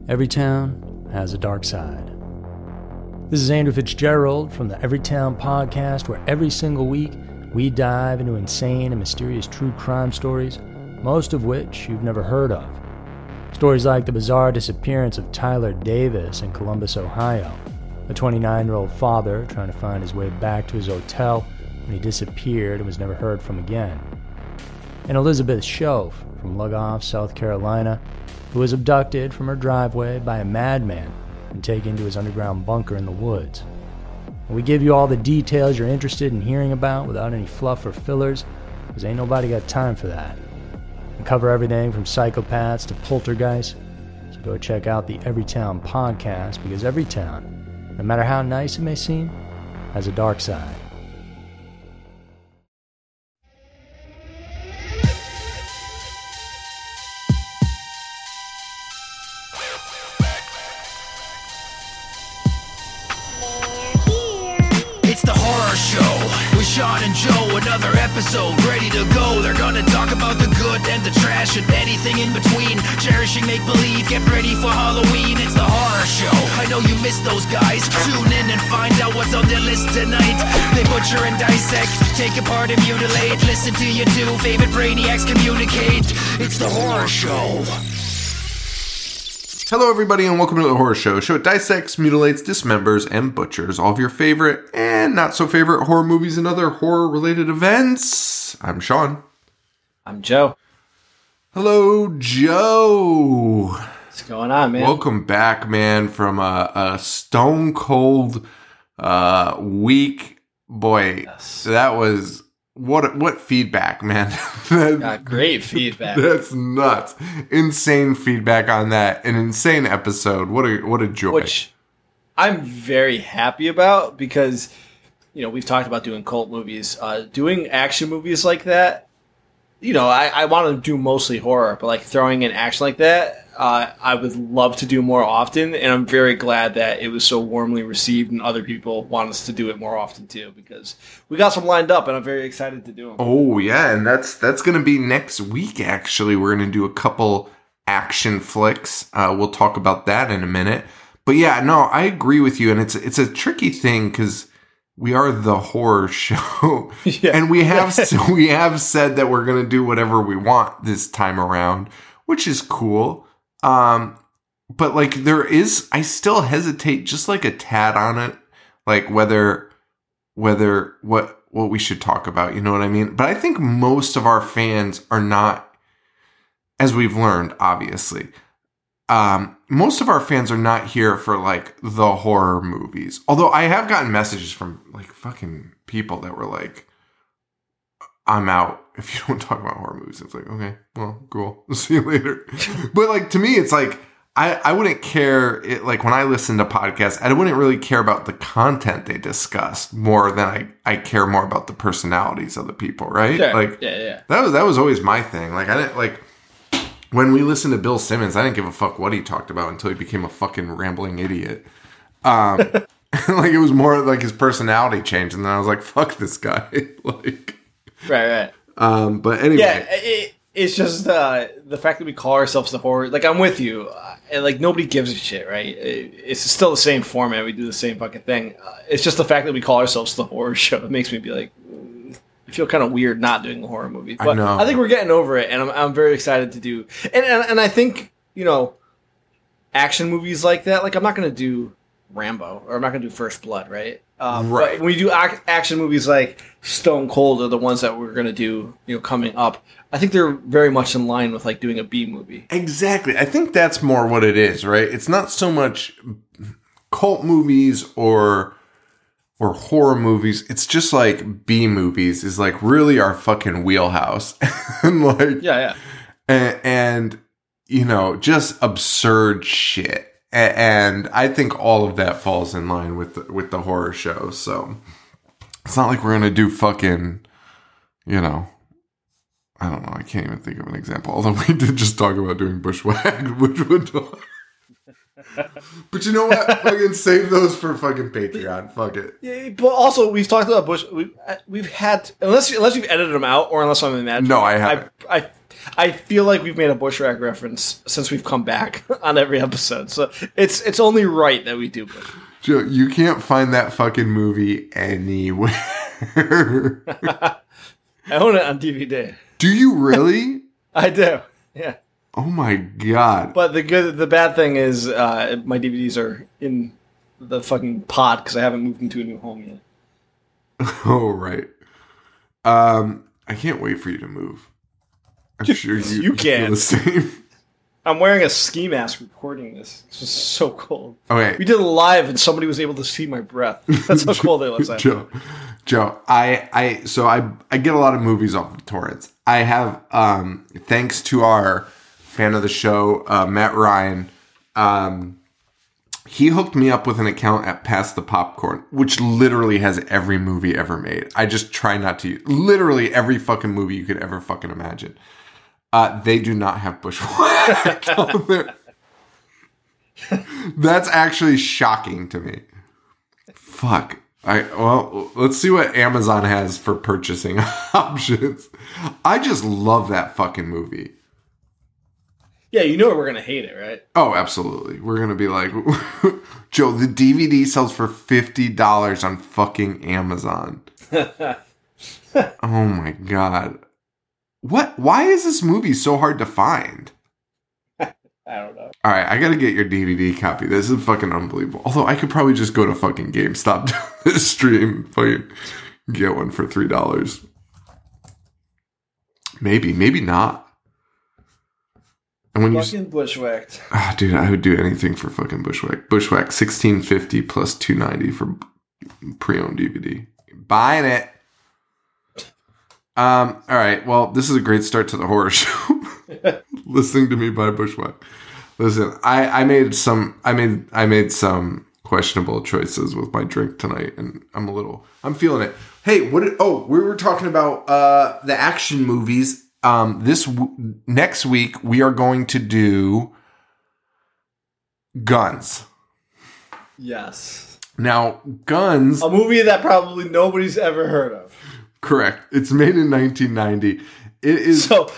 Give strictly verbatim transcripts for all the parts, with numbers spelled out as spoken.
Every town has a dark side. This is Andrew Fitzgerald from the Everytown Podcast, where every single week we dive into insane and mysterious true crime stories, most of which you've never heard of. Stories like the bizarre disappearance of Tyler Davis in Columbus, Ohio, a twenty-nine-year-old father trying to find his way back to his hotel when he disappeared and was never heard from again. And Elizabeth Shoaf from Lugoff, South Carolina, who was abducted from her driveway by a madman and taken to his underground bunker in the woods. And we give you all the details you're interested in hearing about without any fluff or fillers, because ain't nobody got time for that. We cover everything from psychopaths to poltergeists, so go check out the Everytown Podcast, because every town, no matter how nice it may seem, has a dark side. Sean and Joe, another episode ready to go. They're gonna talk about the good and the trash and anything in between. Cherishing make-believe, get ready for Halloween. It's the horror show. I know you missed those guys. Tune in and find out what's on their list tonight. They butcher and dissect, take apart and mutilate. Listen to your two favorite brainiacs communicate. It's the horror show. Hello everybody and welcome to The Horror Show, a show that dissects, mutilates, dismembers, and butchers all of your favorite and not so favorite horror movies and other horror related events. I'm Sean. I'm Joe. Hello Joe. What's going on, man? Welcome back, man, from a, a stone cold uh, week. Boy, yes. That was... What what feedback, man. that, Got great feedback. That's nuts. Insane feedback on that. An insane episode. What a what a joy. Which I'm very happy about because, you know, we've talked about doing cult movies. Uh, doing action movies like that, you know, I, I want to do mostly horror, but like throwing in action like that, uh, I would love to do more often. And I'm very glad that it was so warmly received and other people want us to do it more often too, because we got some lined up and I'm very excited to do them. Oh yeah, and that's that's going to be next week actually. We're going to do a couple action flicks. Uh, we'll talk about that in a minute. But yeah, no, I agree with you, and it's it's a tricky thing because we are the horror show. Yeah. And we have we have said that we're going to do whatever we want this time around, which is cool. Um, but like there is, I still hesitate just like a tad on it, like whether, whether what, what we should talk about, you know what I mean? But I think most of our fans are not, as we've learned, obviously, um, most of our fans are not here for like the horror movies. Although I have gotten messages from like fucking people that were like, I'm out if you don't talk about horror movies. It's like, okay, well, cool. We'll see you later. But like, to me, it's like, I, I wouldn't care, it, like when I listen to podcasts, I wouldn't really care about the content they discuss more than I, I care more about the personalities of the people, right? Sure. Like, yeah, yeah. That was, that was always my thing. Like, I didn't, like, when we listened to Bill Simmons, I didn't give a fuck what he talked about until he became a fucking rambling idiot. Um, like, it was more like his personality changed, and then I was like, fuck this guy. Like... Right, right. Um, but anyway, yeah, it, it's just uh, the fact that we call ourselves the horror. Like, I'm with you, uh, and like nobody gives a shit, right? It, it's still the same format. We do the same fucking thing. Uh, it's just the fact that we call ourselves the horror show that makes me be like, mm, I feel kind of weird not doing a horror movie. But I know. I think we're getting over it, and I'm I'm very excited to do. And and, and I think you know, action movies like that. Like, I'm not gonna do Rambo, or I'm not gonna do First Blood, right? Um, right. But when we do ac- action movies like Stone Cold are the ones that we're gonna do, you know, coming up. I think they're very much in line with like doing a B movie. Exactly. I think that's more what it is, right? It's not so much cult movies or or horror movies. It's just like B movies is like really our fucking wheelhouse, and like yeah, yeah, and, and you know, just absurd shit. And I think all of that falls in line with the, with the horror show. So it's not like we're going to do fucking, you know, I don't know. I can't even think of an example. Although we did just talk about doing Bushwhacked, which would. But you know what? Fucking save those for fucking Patreon. Fuck it. Yeah, but also we've talked about Bush. We've we've had unless unless you've edited them out or unless I'm imagining. No, I haven't. I, I I feel like we've made a Bushwhack reference since we've come back on every episode, so it's it's only right that we do. Joe, you can't find that fucking movie anywhere. I own it on D V D. Do you really? I do. Yeah. Oh my god. But the good, the bad thing is, uh, my D V Ds are in the fucking pod because I haven't moved into a new home yet. Oh right. Um, I can't wait for you to move. I'm sure you, you can. Feel the same. I'm wearing a ski mask recording this. This is so cold. Okay. We did it live and somebody was able to see my breath. That's how cold it was. Joe, Joe, I, I, so I, I get a lot of movies off of torrents. I have, um, thanks to our fan of the show, uh, Matt Ryan, um, he hooked me up with an account at Pass the Popcorn, which literally has every movie ever made. I just try not to use, literally every fucking movie you could ever fucking imagine. Uh, they do not have Bushwhack on there. That's actually shocking to me. Fuck. I well, let's see what Amazon has for purchasing options. I just love that fucking movie. Yeah, you know we're gonna hate it, right? Oh, absolutely. We're gonna be like, Joe, the D V D sells for fifty dollars on fucking Amazon. Oh my god. What? Why is this movie so hard to find? I don't know. All right, I gotta get your D V D copy. This is fucking unbelievable. Although I could probably just go to fucking GameStop this stream, fucking get one for three dollars. Maybe, maybe not. And when fucking you Bushwhacked. Ah, dude, I would do anything for fucking Bushwhack. Bushwhack sixteen fifty plus two ninety for pre-owned D V D. Buying it. Um. All right. Well, this is a great start to the horror show. Listening to me buy Bushwhack. Listen, I, I made some. I made. I made some questionable choices with my drink tonight, and I'm a little. I'm feeling it. Hey, what? Did, oh, we were talking about uh the action movies. Um. This w- next week we are going to do Guns. Yes. Now, Guns. A movie that probably nobody's ever heard of. Correct. It's made in nineteen ninety. It is so.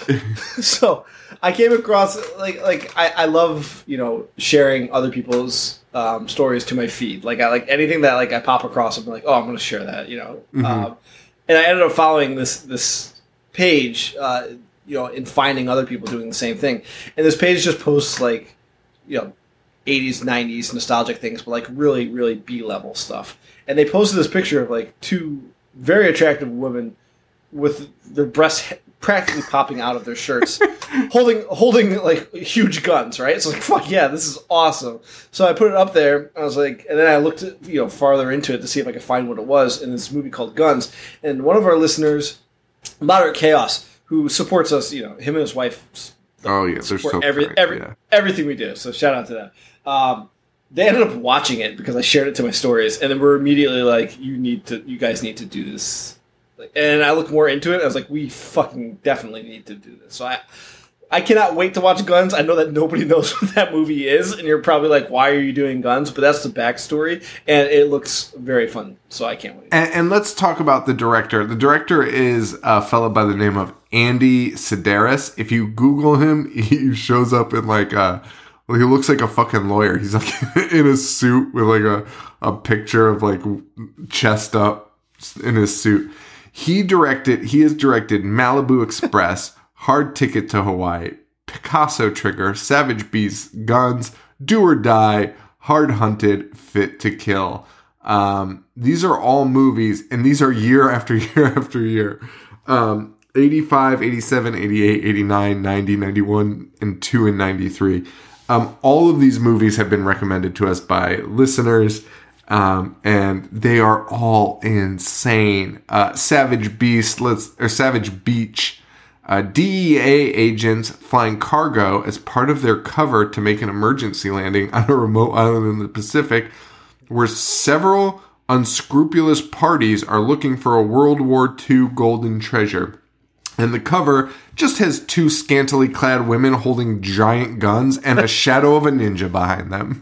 So I came across like like I, I love you know sharing other people's um, stories to my feed. Like I like anything that like I pop across. I'm like, oh, I'm going to share that. You know. Mm-hmm. Um, and I ended up following this this page. Uh, you know, in finding other people doing the same thing. And this page just posts like you know eighties, nineties nostalgic things, but like really really B level stuff. And they posted this picture of like two very attractive women with their breasts practically popping out of their shirts, holding holding like huge guns, right? It's like, fuck yeah, this is awesome. So I put it up there. I was like, and then I looked at, you know farther into it to see if I could find what it was in this movie called Guns. And one of our listeners, Moderate Chaos, who supports us, you know, him and his wife. Oh yeah, they're so every great, every yeah. everything we do. So shout out to them. Um, they ended up watching it because I shared it to my stories, and then we're immediately like, "You need to, you guys need to do this." Like, and I looked more into it. I was like, "We fucking definitely need to do this." So I, I cannot wait to watch Guns. I know that nobody knows what that movie is, and you're probably like, "Why are you doing Guns?" But that's the backstory, and it looks very fun. So I can't wait. And, and let's talk about the director. The director is a fellow by the name of Andy Sedaris. If you Google him, he shows up in like a. Well, he looks like a fucking lawyer. He's like in a suit with like a, a picture of like chest up in his suit. He directed, he has directed Malibu Express, Hard Ticket to Hawaii, Picasso Trigger, Savage Beasts, Guns, Do or Die, Hard Hunted, Fit to Kill. Um, these are all movies, and these are year after year after year. Um, eighty-five, eighty-seven, eighty-eight, eighty-nine, ninety, ninety-one, and two in ninety-three. Um, all of these movies have been recommended to us by listeners, um, and they are all insane. Uh, Savage Beast, let's or Savage Beach, uh, D E A agents flying cargo as part of their cover to make an emergency landing on a remote island in the Pacific, where several unscrupulous parties are looking for a World War Two golden treasure. And the cover just has two scantily clad women holding giant guns and a shadow of a ninja behind them.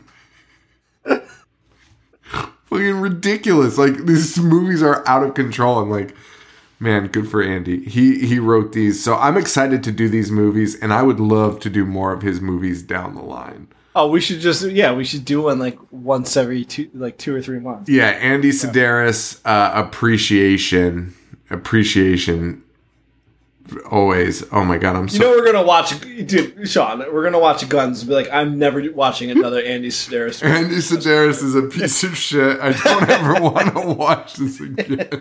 Fucking ridiculous. Like, these movies are out of control. And, like, Man, good for Andy. He he wrote these. So I'm excited to do these movies, and I would love to do more of his movies down the line. Oh, we should just yeah, we should do one like once every two like two or three months. Yeah, Andy Sedaris, uh, appreciation, appreciation. Always. Oh my god, I'm so. You know we're gonna watch, dude, Sean. We're gonna watch Guns and be like, I'm never watching another Andy Sedaris. Andy Sedaris is a piece of shit. I don't ever want to watch this again.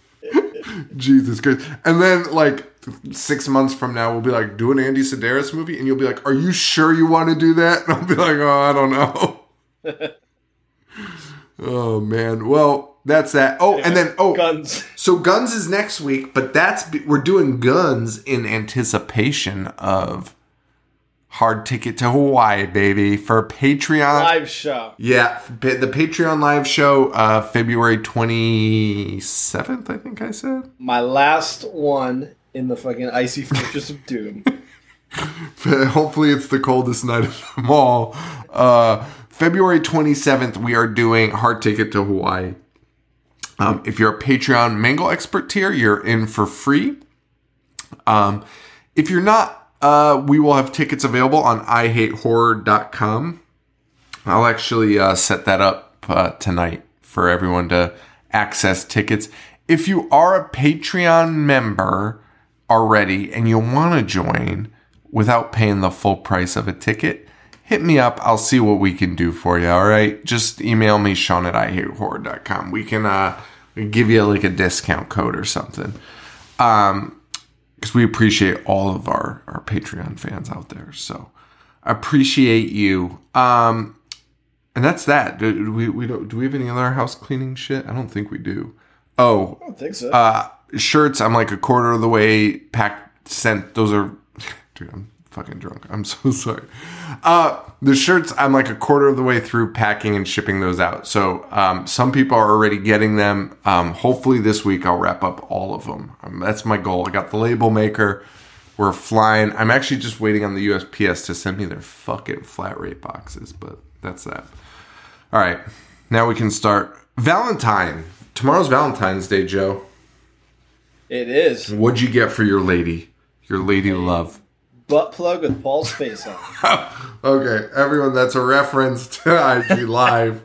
Jesus Christ. And then, like, six months from now, we'll be like, do an Andy Sedaris movie? And you'll be like, are you sure you want to do that? And I'll be like, oh, I don't know. Oh, man. Well, that's that. Oh, yeah. And then, oh. Guns. So Guns is next week, but that's, we're doing Guns in anticipation of Hard Ticket to Hawaii, baby, for Patreon. Live show. Yeah, the Patreon live show, uh, February twenty-seventh, I think I said. My last one in the fucking icy fortress of doom. Hopefully it's the coldest night of them all. Uh, February twenty-seventh, we are doing Hard Ticket to Hawaii. Um, if you're a Patreon Mangle Expert tier, you're in for free. Um, if you're not, Uh, we will have tickets available on I hate horror dot com. I'll actually uh, set that up uh, tonight for everyone to access tickets. If you are a Patreon member already and you want to join without paying the full price of a ticket, hit me up. I'll see what we can do for you, all right? Just email me, Sean at I hate horror dot com. We can uh, give you like a discount code or something. Um... Because we appreciate all of our, our Patreon fans out there. So appreciate you. Um, and that's that. Do, do we we don't do we have any other house cleaning shit? I don't think we do. Oh, I don't think so. Uh, shirts. I'm like a quarter of the way packed. Sent. Those are. Dude, I'm fucking drunk. I'm so sorry. Uh, the shirts. I'm like a quarter of the way through packing and shipping those out. So um, some people are already getting them. Um, hopefully this week I'll wrap up all of them. Um, that's my goal. I got the label maker. We're flying. I'm actually just waiting on the U S P S to send me their fucking flat rate boxes. But that's that. All right. Now we can start. Valentine. Tomorrow's Valentine's Day, Joe. It is. What'd you get for your lady? Your lady love. Butt plug with Paul's face on. Okay, everyone, that's a reference to I G Live.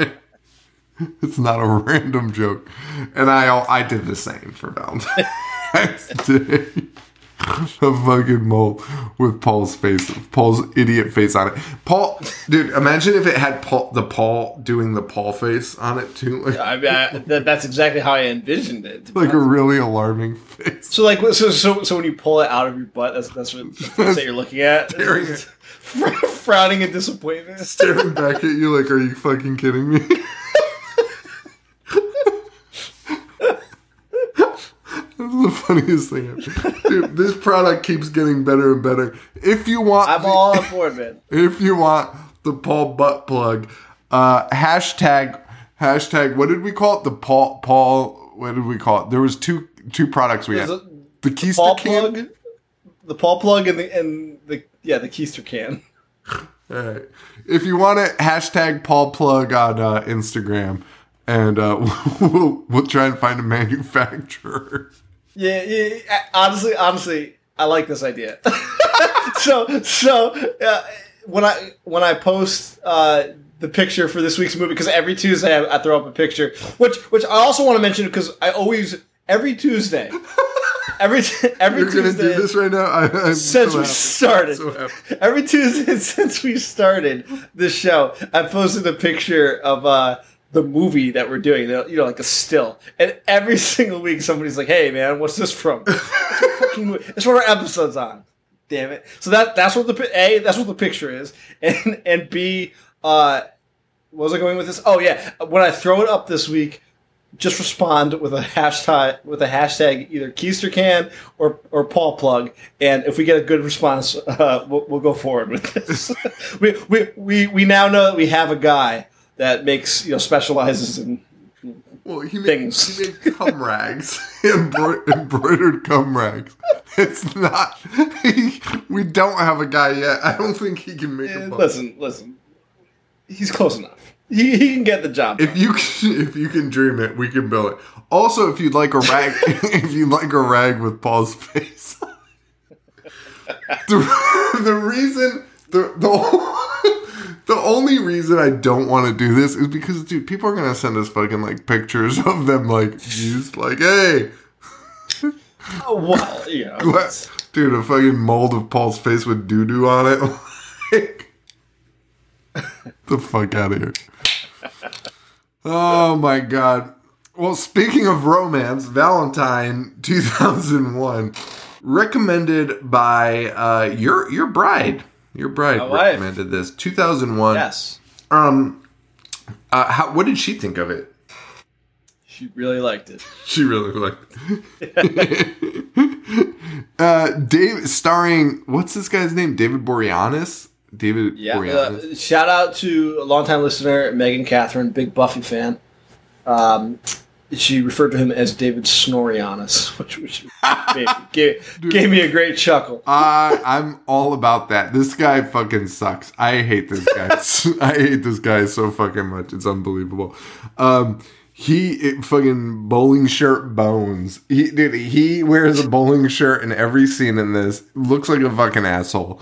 It's not a random joke. And I I did the same for Valentine's Day. A fucking mole with Paul's face, Paul's idiot face on it. Paul, dude, imagine if it had Paul, the Paul doing the Paul face on it too. Like, I mean, I, that, that's exactly how I envisioned it. Like a really alarming face. So, like, so, so, so when you pull it out of your butt, that's that's what the face that you're looking at. Staring at, frowning in disappointment, staring back at you like, "Are you fucking kidding me?" This is the funniest thing ever. Dude, this product keeps getting better and better. If you want... I'm the, all on board, man. If you want the Paul butt plug, uh, hashtag, hashtag, what did we call it? The Paul, Paul, what did we call it? There was two two products we There's had. A, the Keister Paul can. Plug, the Paul plug and the, and the, yeah, the Keister can. All right. If you want it, hashtag Paul plug on uh, Instagram. And uh, we'll, we'll try and find a manufacturer. Yeah, yeah, yeah. Honestly, honestly, I like this idea. so, so uh, when I when I post uh, the picture for this week's movie, because every Tuesday I, I throw up a picture, which which I also want to mention because I always every Tuesday, every every You're Tuesday. You're gonna do this right now. I, I'm since so we happy. started, So every Tuesday since we started this show, I posted a picture of. Uh, the movie that we're doing, you know, like a still. And every single week somebody's like, hey, man, what's this from? It's what fucking movie. It's what our episode's on. Damn it. So that that's what the, A, that's what the picture is. And, and B, uh, what was I going with this? Oh, yeah. When I throw it up this week, just respond with a hashtag, with a hashtag either KeisterCan or, or Paul Plug. And if we get a good response, uh, we'll, we'll go forward with this. we, we, we, we now know that we have a guy that makes, you know, specializes in well, he made, things. He made cum rags, Embro- embroidered cum rags. It's not. He, we don't have a guy yet. I don't think he can make Yeah, a. listen, listen. he's close enough. He, he can get the job done. If you can, if you can dream it, we can build it. Also, if you'd like a rag, if you'd like a rag with Paul's face, the, the reason the the the only reason I don't want to do this is because, dude, people are gonna send us fucking like pictures of them like used, like, hey, Oh, well, you know, what? Dude, a fucking mold of Paul's face with doo doo on it. Like, the fuck out of here. Oh my god. Well, speaking of romance, Valentine two thousand one, recommended by uh, your your bride. Your bride My wife. recommended this. two thousand one. Yes. Um. Uh, how? What did she think of it? She really liked it. She really liked it. uh, Dave, starring what's this guy's name? David Boreanaz. David Yeah. Boreanaz. Uh, shout out to a longtime listener, Megan Catherine, big Buffy fan. Um, she referred to him as David Snorianus, which, which made, gave, gave me a great chuckle. Uh, I'm all about that. This guy fucking sucks. I hate this guy. I hate this guy so fucking much. It's unbelievable. Um, he it, fucking bowling shirt bones. He dude, he wears a bowling shirt in every scene in this. Looks like a fucking asshole.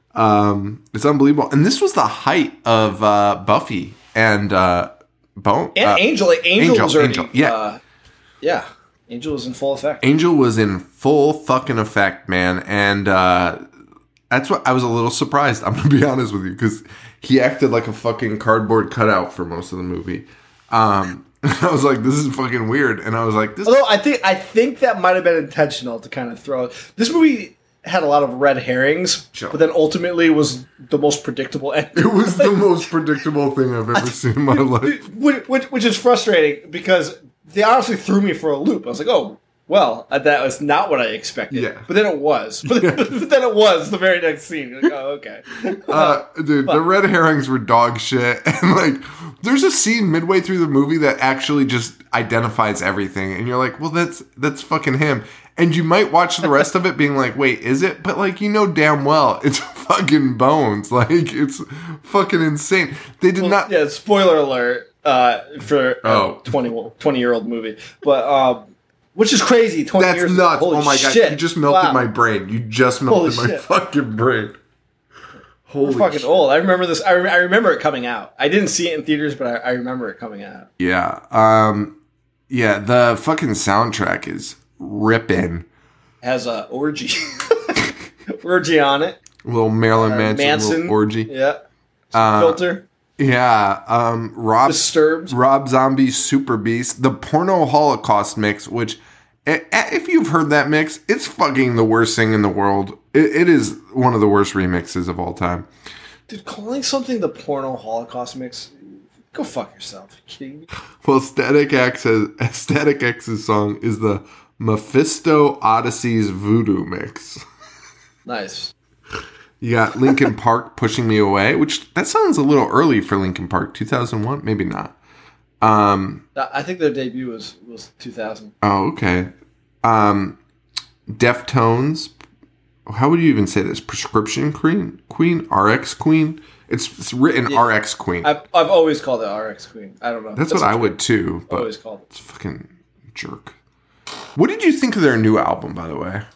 Um, it's unbelievable. And this was the height of uh, Buffy and uh, Bone And uh, Angel, like, Angel, Angel, was already, Angel, yeah. uh, yeah, Angel was in full effect. Angel was in full fucking effect, man, and uh, that's what I was a little surprised. I'm gonna be honest with you because he acted like a fucking cardboard cutout for most of the movie. Um, I was like, this is fucking weird, and I was like, this. Although I think I think that might have been intentional to kind of throw this movie had a lot of red herrings, Sure. but then ultimately was the most predictable ending. It was the most predictable thing I've ever seen in my life. which, which, which is frustrating because they honestly threw me for a loop. I was like, oh, well, that was not what I expected. Yeah. But then it was. But, but then it was the very next scene. You're like, oh, okay. Uh, dude, the red herrings were dog shit, and like, there's a scene midway through the movie that actually just identifies everything, and you're like, well, that's that's fucking him. And you might watch the rest of it being like, wait, is it? But like, you know damn well it's fucking Bones. Like, it's fucking insane. They did Well, not. Yeah, spoiler alert uh, for Oh. a twenty year old movie. But, um, which is crazy. twenty That's years nuts. Holy Oh my god, shit. you just melted Wow. my brain. You just melted Holy my shit. fucking brain. Holy We're fucking shit. old. I remember this. I, re- I remember it coming out. I didn't see it in theaters, but I, I remember it coming out. Yeah. Um, yeah, the fucking soundtrack is ripping. It has a orgy. orgy on it. Little Marilyn Uh, Manson, Manson. little orgy. Yeah. Uh, Filter. Yeah. Um, Rob Disturbed. Rob Zombie's Super Beast, the Porno Holocaust mix, which, i- if you've heard that mix, it's fucking the worst thing in the world. It, it is one of the worst remixes of all time. Dude, calling something the porno Holocaust mix, go fuck yourself. Are you kidding me? Well, Static X's, Static X's song is the Mephisto Odyssey's Voodoo mix. Nice. You got Linkin Park Pushing Me Away, which that sounds a little early for Linkin Park. two thousand one? Maybe not. Um, I think their debut was, was two thousand. oh, okay. Um, Deftones. How would you even say this? Prescription Queen? Queen? R X Queen? It's, it's written Yeah. R X Queen. I've, I've always called it R X Queen. I don't know. That's what I would too, I've but always called it. it's a fucking jerk. What did you think of their new album, by the way?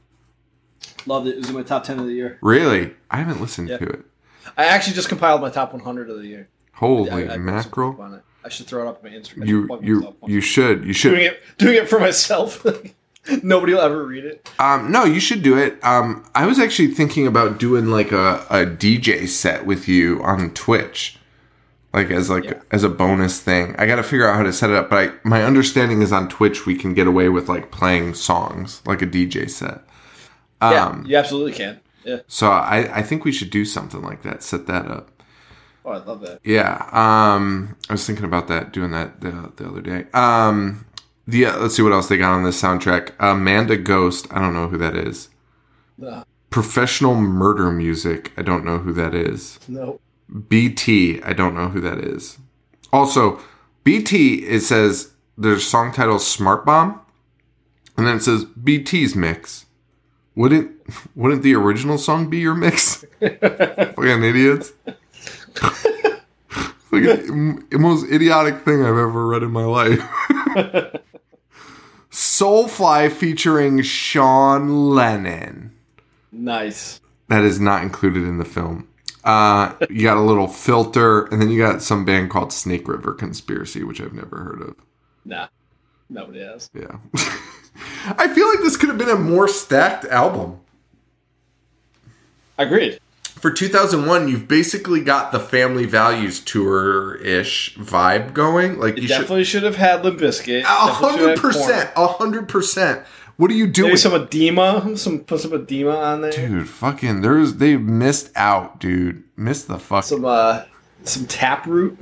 Loved it. It was in my top ten of the year. Really? I haven't listened Yeah. to it. I actually just compiled my top one hundred of the year. Holy I, I put some mackerel. on it. I should throw it up on my Instagram. I should You plug you myself once. you should. You should. doing it doing it for myself. Nobody will ever read it. Um, no, you should do it. Um, I was actually thinking about doing like a, a D J set with you on Twitch, like as like Yeah. as a bonus thing. I got to figure out how to set it up. But I, my understanding is on Twitch we can get away with like playing songs, like a D J set. Yeah, Um, you absolutely can. Yeah. So I, I think we should do something like that. Set that up. Oh, I love that. Yeah. Um, I was thinking about that, doing that the, the other day. Um, the uh, let's see what else they got on this soundtrack. Amanda Ghost. I don't know who that is. Uh, Professional Murder Music. I don't know who that is. no. B T. I don't know who that is. Also, B T, it says their song title is Smart Bomb, and then it says B T's mix. Wouldn't wouldn't the original song be your mix? Fucking idiots. like the most idiotic thing I've ever read in my life. Soulfly featuring Sean Lennon. Nice. That is not included in the film. Uh, you got a little filter, and then you got some band called Snake River Conspiracy, which I've never heard of. Nah, nobody has. Yeah. I feel like this could have been a more stacked album. Agreed. For two thousand one, you've basically got the Family Values tour-ish vibe going. Like You you definitely should have had Limp Bizkit. A Definitely should hundred have percent. A hundred percent. What are you doing? Maybe some edema. Some put some edema on there. Dude, fucking, there's they missed out, dude. Missed the fuck. Some uh, some Taproot.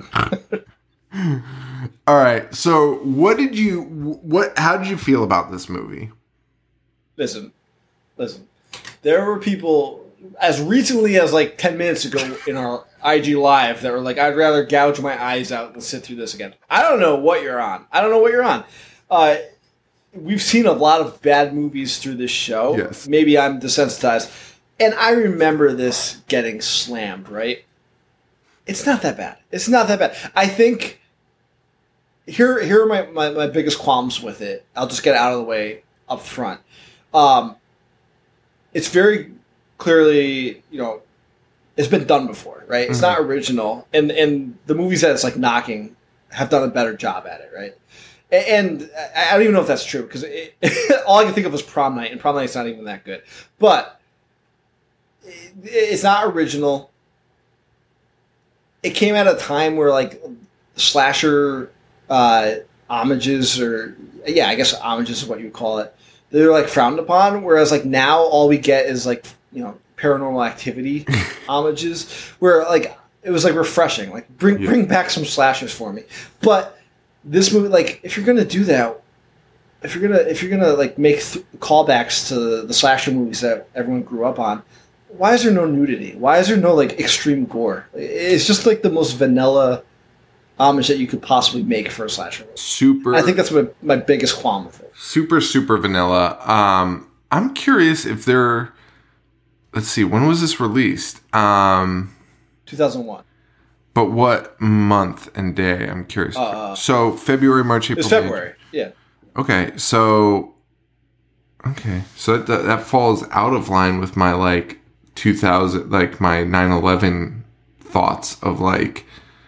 All right. So, what did you what? How did you feel about this movie? Listen, listen. There were people as recently as like ten minutes ago in our I G Live that were like, "I'd rather gouge my eyes out than sit through this again." I don't know what you're on. I don't know what you're on. Uh, we've seen a lot of bad movies through this show. Yes. Maybe I'm desensitized. And I remember this getting slammed, right? It's not that bad. It's not that bad. I think here here are my, my, my biggest qualms with it. I'll just get it out of the way up front. Um, it's very clearly, you know, it's been done before, right? It's mm-hmm. not original. And and the movies that it's like knocking have done a better job at it, right? And I don't even know if that's true because all I can think of was Prom Night, and Prom Night's not even that good. But it's not original. It came at a time where like slasher uh, homages, or yeah, I guess homages is what you would call it. They're like frowned upon. Whereas like now, all we get is like you know Paranormal Activity homages, where like it was like refreshing. Like bring yeah. bring back some slashers for me, but. This movie, like, if you're gonna do that, if you're gonna if you're gonna like make th- callbacks to the slasher movies that everyone grew up on, why is there no nudity? Why is there no like extreme gore? It's just like the most vanilla homage that you could possibly make for a slasher movie. Super. I think that's my my biggest qualm with it. Super super vanilla. Um, I'm curious if they're. Let's see. When was this released? Um, two thousand one. But what month and day? I'm curious. Uh, so February, March, April. It's February. May. Yeah. Okay, so okay, so that that falls out of line with my like two thousand, like my nine eleven thoughts of like,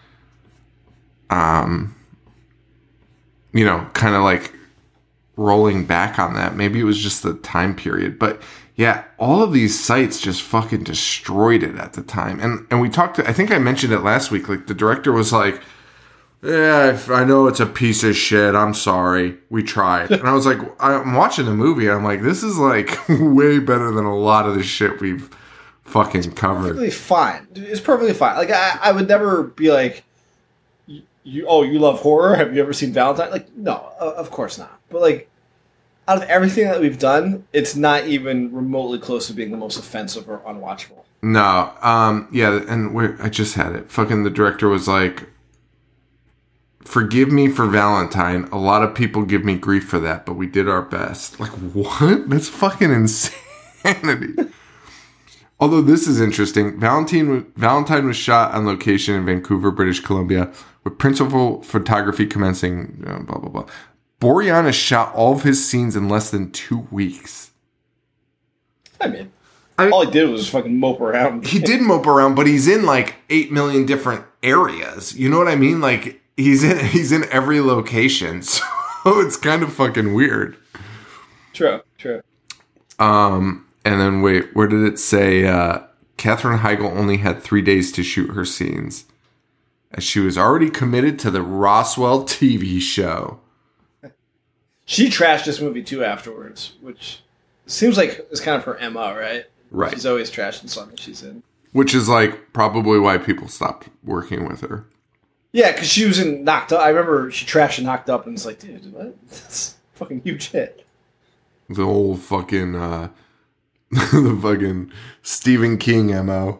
um, you know, kind of like rolling back on that. Maybe it was just the time period, but. Yeah, all of these sites just fucking destroyed it at the time. And and we talked to, I think I mentioned it last week, like the director was like, yeah, I know it's a piece of shit. I'm sorry. We tried. And I was like, I'm watching the movie and I'm like, this is like way better than a lot of the shit we've fucking it's covered. Perfectly fine. It's perfectly fine. Like I, I would never be like, you, oh, you love horror? Have you ever seen Valentine? Like, no, of course not. But like, out of everything that we've done, it's not even remotely close to being the most offensive or unwatchable. No, um, yeah, and we're, I just had it. Fucking the director was like, forgive me for Valentine. A lot of people give me grief for that, but we did our best. Like, what? That's fucking insanity. Although this is interesting. Valentine, Valentine was shot on location in Vancouver, British Columbia, with principal photography commencing, uh, blah, blah, blah. Boreanaz shot all of his scenes in less than two weeks. I mean, I, all he did was fucking mope around. He did mope around, but he's in like eight million different areas. You know what I mean? Like he's in he's in every location, so it's kind of fucking weird. True, true. Um, and then wait, where did it say? Uh, Katherine Heigl only had three days to shoot her scenes, as she was already committed to the Roswell T V show. She trashed this movie too afterwards, which seems like is kind of her M O, right? Right. She's always trashing something she's in. Which is like probably why people stopped working with her. Yeah, because she was in Knocked Up. I remember she trashed and Knocked Up, and it's like, dude, what? That's a fucking huge hit. The whole fucking, uh, the fucking Stephen King M O.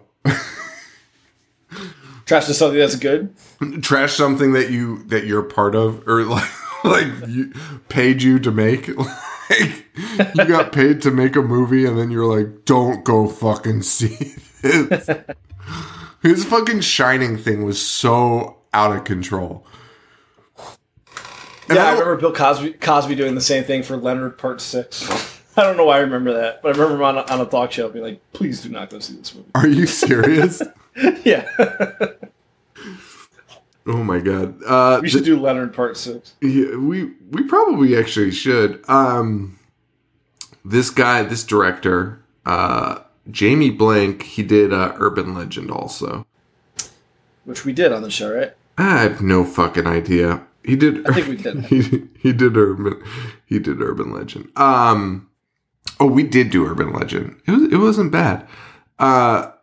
Trash is something that's good. Trash something that you that you're part of, or like. Like, you paid you to make? Like, you got paid to make a movie, and then you're like, don't go fucking see this. His fucking Shining thing was so out of control. And yeah, I, I remember Bill Cosby Cosby doing the same thing for Leonard Part Six. I don't know why I remember that, but I remember him on a, on a talk show being like, "Please do not go see this movie." Are you serious? Yeah. Oh my god. Uh, we should th- do Leonard Part Six. Yeah, we we probably actually should. Um, this guy, this director, uh, Jamie Blank, he did uh, Urban Legend also, which we did on the show, right? I have no fucking idea. He did. I think we did. He, he did Urban. He did Urban Legend. Um. Oh, we did do Urban Legend. It was. It wasn't bad. Uh.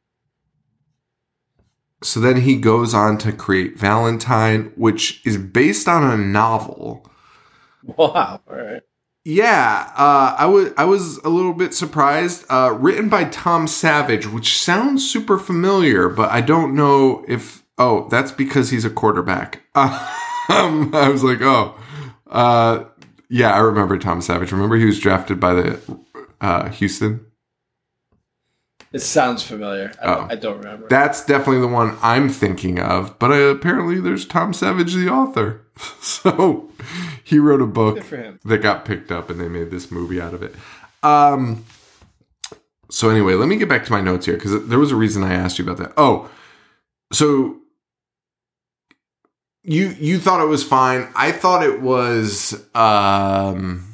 So then he goes on to create Valentine, which is based on a novel. Wow. All right. Yeah, uh, I was I was a little bit surprised. Uh, written by Tom Savage, which sounds super familiar, but I don't know if. Oh, that's because he's a quarterback. Uh, um, I was like, oh, uh, yeah, I remember Tom Savage. Remember he was drafted by the uh, Houston. It sounds familiar. I don't, oh. I don't remember. That's definitely the one I'm thinking of. But uh, apparently there's Tom Savage, the author. So he wrote a book that got picked up and they made this movie out of it. Um. So anyway, let me get back to my notes here because there was a reason I asked you about that. Oh, so you you thought it was fine. I thought it was... Um,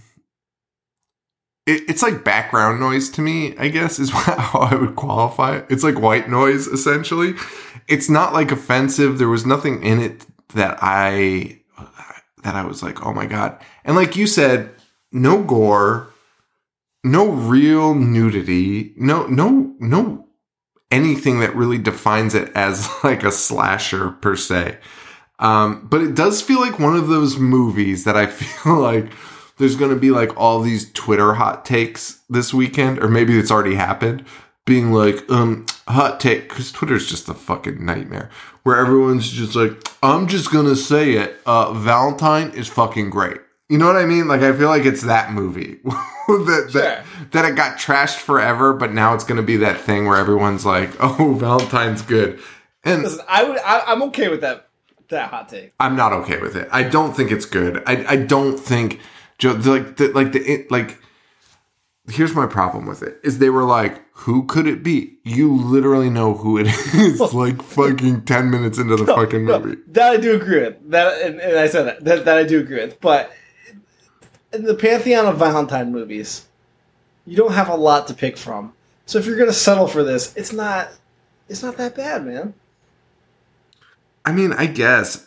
It's like background noise to me, I guess, is how I would qualify it. It's like white noise, essentially. It's not like offensive. There was nothing in it that I that I was like, oh my God. And like you said, no gore, no real nudity, no no no anything that really defines it as like a slasher per se. Um, but it does feel like one of those movies that I feel like there's going to be like all these Twitter hot takes this weekend, or maybe it's already happened, being like, um, hot take, because Twitter's just a fucking nightmare, where everyone's just like, I'm just going to say it, uh, Valentine is fucking great. You know what I mean? Like, I feel like it's that movie that, sure. that, that it got trashed forever, but now it's going to be that thing where everyone's like, oh, Valentine's good. And listen, I would, I, I'm okay with that, that hot take. I'm not okay with it. I don't think it's good. I, I don't think... Joe, like the like the it, like. Here's my problem with it: is they were like, "Who could it be?" You literally know who it is, like fucking ten minutes into the no, fucking movie. No, that I do agree with. That and, and I said that, that that I do agree with. But in the pantheon of Valentine movies, you don't have a lot to pick from. So if you're gonna settle for this, it's not it's not that bad, man. I mean, I guess.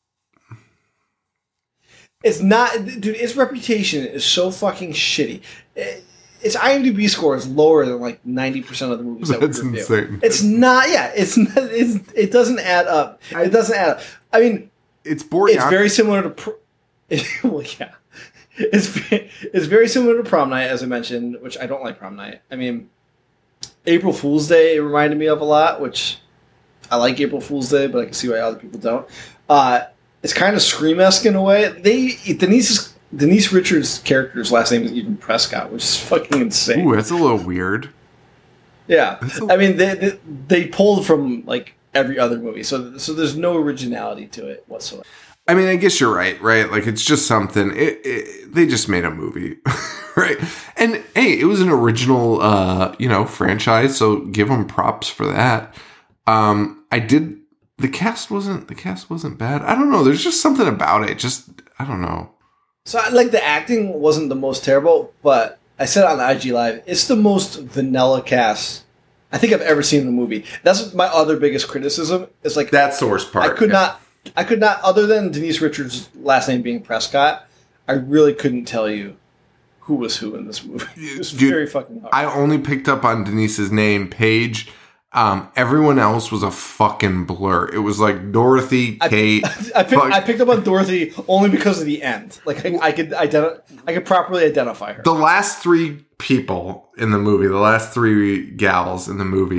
It's not, dude. Its reputation is so fucking shitty. It, its IMDb score is lower than like ninety percent of the movies that That's we review. insane. It's not. Yeah, it's not. It's, it doesn't add up. It doesn't add up. I mean, it's boring. It's very similar to. Pr- well, yeah, it's it's very similar to Prom Night, as I mentioned, which I don't like Prom Night. I mean, April Fool's Day it reminded me of a lot, which I like April Fool's Day, but I can see why other people don't. Uh, It's kind of Scream-esque in a way. They Denise Denise Richards' character's last name is even Prescott, which is fucking insane. Ooh, that's a little weird. Yeah, a- I mean they, they they pulled from like every other movie, so so there's no originality to it whatsoever. I mean, I guess you're right, right? Like it's just something. It, it, they just made a movie, right? And hey, it was an original, uh, you know, franchise, so give them props for that. Um, I did. The cast wasn't the cast wasn't bad. I don't know. There's just something about it. Just I don't know. So like the acting wasn't the most terrible, but I said on the I G Live, it's the most vanilla cast I think I've ever seen in the movie. That's my other biggest criticism. It's like that's the worst part. I could yeah. not. I could not. Other than Denise Richards' last name being Prescott, I really couldn't tell you who was who in this movie. It was Dude, very fucking hard. I only picked up on Denise's name, Paige. Um, everyone else was a fucking blur. It was like Dorothy, Kate. I, I, picked, fuck, I picked up on Dorothy only because of the end. Like I, I could identi- I could properly identify her. The last three people in the movie, the last three gals in the movie,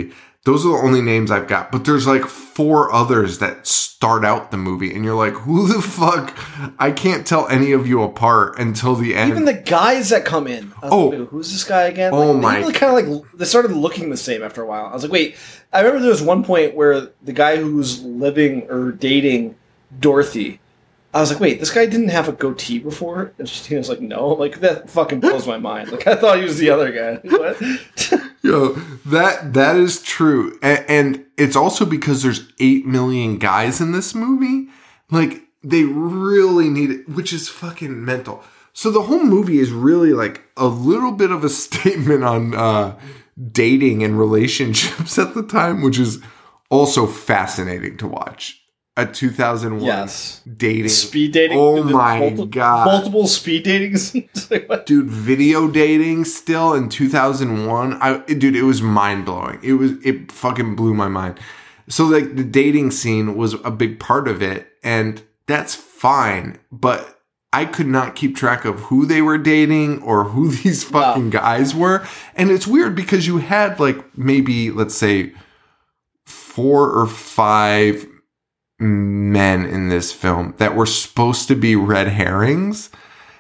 Those are the only names I've got. But there's like four others that start out the movie. And you're like, who the fuck? I can't tell any of you apart until the end. Even the guys that come in. I was Oh. like, who's this guy again? Oh like, my- They kind of like, they started looking the same after a while. I was like, wait. I remember there was one point where the guy who was living or dating Dorothy, I was like, wait, this guy didn't have a goatee before? And she was like, no. Like, that fucking blows my mind. Like, I thought he was the other guy. What? Yo, that that is true. And, and it's also because there's eight million guys in this movie. Like, they really need it, which is fucking mental. So the whole movie is really like a little bit of a statement on uh, dating and relationships at the time, which is also fascinating to watch. A two thousand one Yes. dating. Speed dating? Oh The my multi- God. Multiple speed dating scenes? Like, what? Dude, video dating still in two thousand one. I dude, it was mind blowing. It was it fucking blew my mind. So like the dating scene was a big part of it, and that's fine. But I could not keep track of who they were dating or who these fucking Wow. guys were. And it's weird because you had like maybe let's say four or five men in this film that were supposed to be red herrings.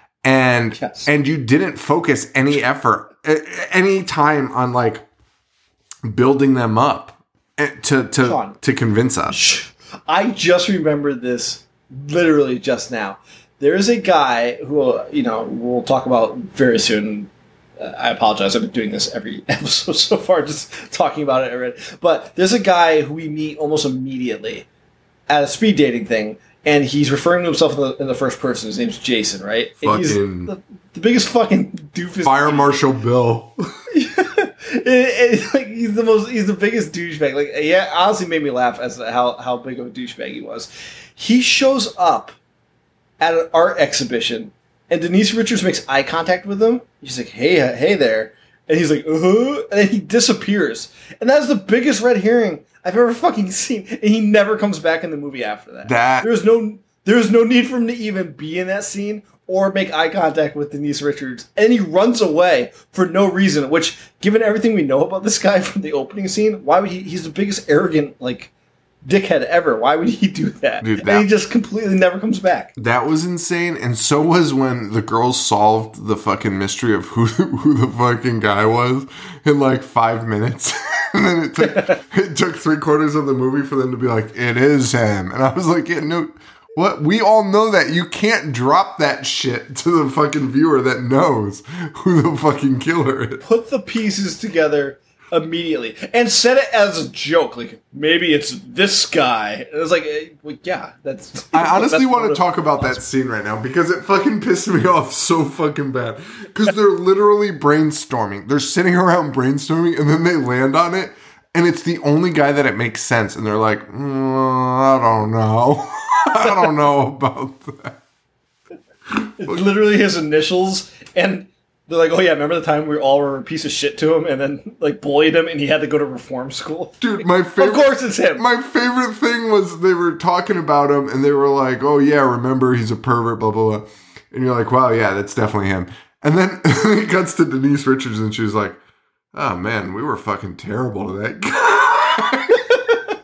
And Yes. and you didn't focus any effort, a- any time on like building them up eh, to to Sean. to convince us. I just remembered this literally just now. There is a guy who, you know, we'll talk about very soon. Uh, I apologize. I've been doing this every episode so far, just talking about it already. But there's a guy who we meet almost immediately at a speed dating thing, and he's referring to himself in the, in the first person. His name's Jason, right? And he's Fucking- the, the biggest fucking doofus. Fire Marshal Bill. it, it, like, he's the most, he's the biggest douchebag. Like, yeah, honestly, made me laugh as to how how big of a douchebag he was. He shows up at an art exhibition, and Denise Richards makes eye contact with him. He's like, "Hey, uh, hey there," and he's like, "Uh huh," and then he disappears. And that's the biggest red herring I've ever fucking seen. And he never comes back in the movie after that. That- There's no there's no need for him to even be in that scene or make eye contact with Denise Richards. And he runs away for no reason, which, given everything we know about this guy from the opening scene, why would he, he's the biggest arrogant, like, dickhead ever. Why would he do that? Dude, and that- he just completely never comes back. That was insane, and so was when the girls solved the fucking mystery of who who the fucking guy was in like five minutes, and then it took it took three quarters of the movie for them to be like, "It is him," and I was like, "Yeah, no, what? We all know that. You can't drop that shit to the fucking viewer that knows who the fucking killer is." Put the pieces together immediately and said it as a joke, like, maybe it's this guy. And it was like, eh, well, yeah, that's. I honestly that's want one to of- talk about that scene right now because it fucking pissed me off so fucking bad. Because they're literally brainstorming. They're sitting around brainstorming and then they land on it. And it's the only guy that it makes sense. And they're like, mm, I don't know. I don't know about that. It's literally his initials, and they're like, oh yeah, remember the time we all were a piece of shit to him and then like bullied him and he had to go to reform school? Dude, my favorite. Of course it's him. My favorite thing was they were talking about him and they were like, oh yeah, remember he's a pervert, blah, blah, blah. And you're like, wow, yeah, that's definitely him. And then it cuts to Denise Richards and she was like, oh man, we were fucking terrible to that guy.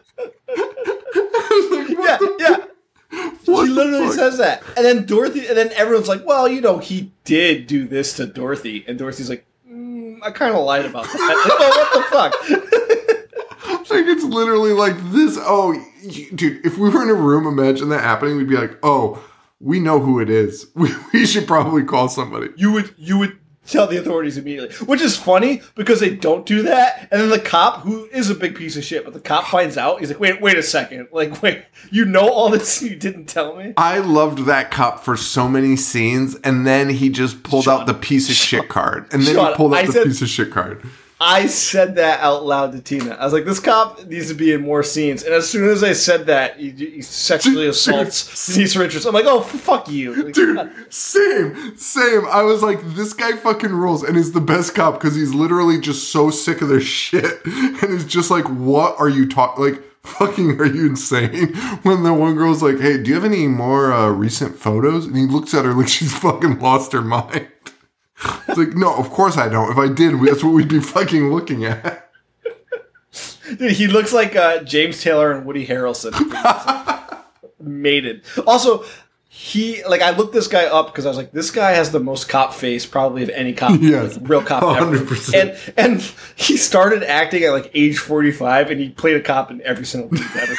I was like, what yeah, the- yeah. what She the literally fuck? says that. And then Dorothy, and then everyone's like, well, you know, he did do this to Dorothy. And Dorothy's like, mm, I kind of lied about that. Well, what the fuck? Like, it's literally like this. Oh, y- dude, if we were in a room, imagine that happening, we'd be like, oh, we know who it is. We, we should probably call somebody. You would, you would tell the authorities immediately. Which is funny because they don't do that. And then the cop, who is a big piece of shit, but the cop finds out. He's like, wait, wait a second. Like, wait, you know all this and you didn't tell me? I loved that cop for so many scenes, and then he just pulled Sean, out the piece of shit card. And then Sean, he pulled out I the said- piece of shit card. I said that out loud to Tina. I was like, this cop needs to be in more scenes. And as soon as I said that, he, he sexually assaults Denise Richards. I'm like, oh, fuck you. Like, Dude, same, same. I was like, this guy fucking rules and is the best cop because he's literally just so sick of their shit. And is just like, what are you talking? Like, fucking, are you insane? When the one girl's like, hey, do you have any more uh, recent photos? And he looks at her like she's fucking lost her mind. It's like, no, of course I don't. If I did, that's what we'd be fucking looking at. Dude, he looks like uh, James Taylor and Woody Harrelson. Mated. Also, he like I looked this guy up because I was like, this guy has the most cop face probably of any cop, yes. like, real cop one hundred ever. percent. And and he started acting at like age forty-five, and he played a cop in every single movie ever.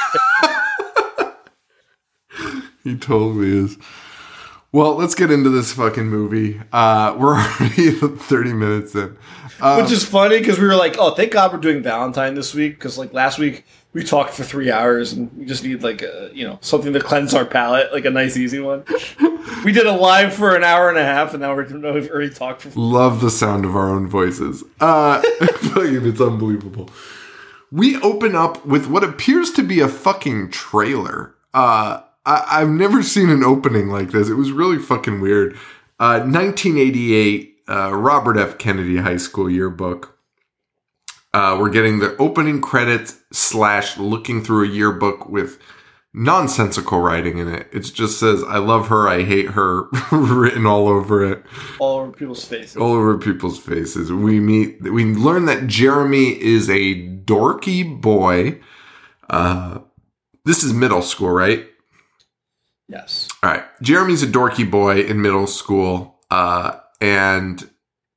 He totally is. Well, let's get into this fucking movie. Uh, we're already thirty minutes in. Um, Which is funny because we were like, oh, thank God we're doing Valentine this week because like last week we talked for three hours and we just need like a, you know, something to cleanse our palate, like a nice easy one. We did a live for an hour and a half and now we're, now we've already talked for. Love the sound of our own voices. Uh, it's unbelievable. We open up with what appears to be a fucking trailer. Uh, I, I've never seen an opening like this. It was really fucking weird. Uh, nineteen eighty-eight. Uh, Robert F. Kennedy High School yearbook. Uh, we're getting the opening credits slash looking through a yearbook with nonsensical writing in it. It just says, I love her, I hate her, written all over it. All over people's faces. All over people's faces. We meet, we learn that Jeremy is a dorky boy. Uh, this is middle school, right? Yes. All right. Jeremy's a dorky boy in middle school. Uh, And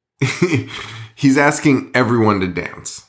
he's asking everyone to dance.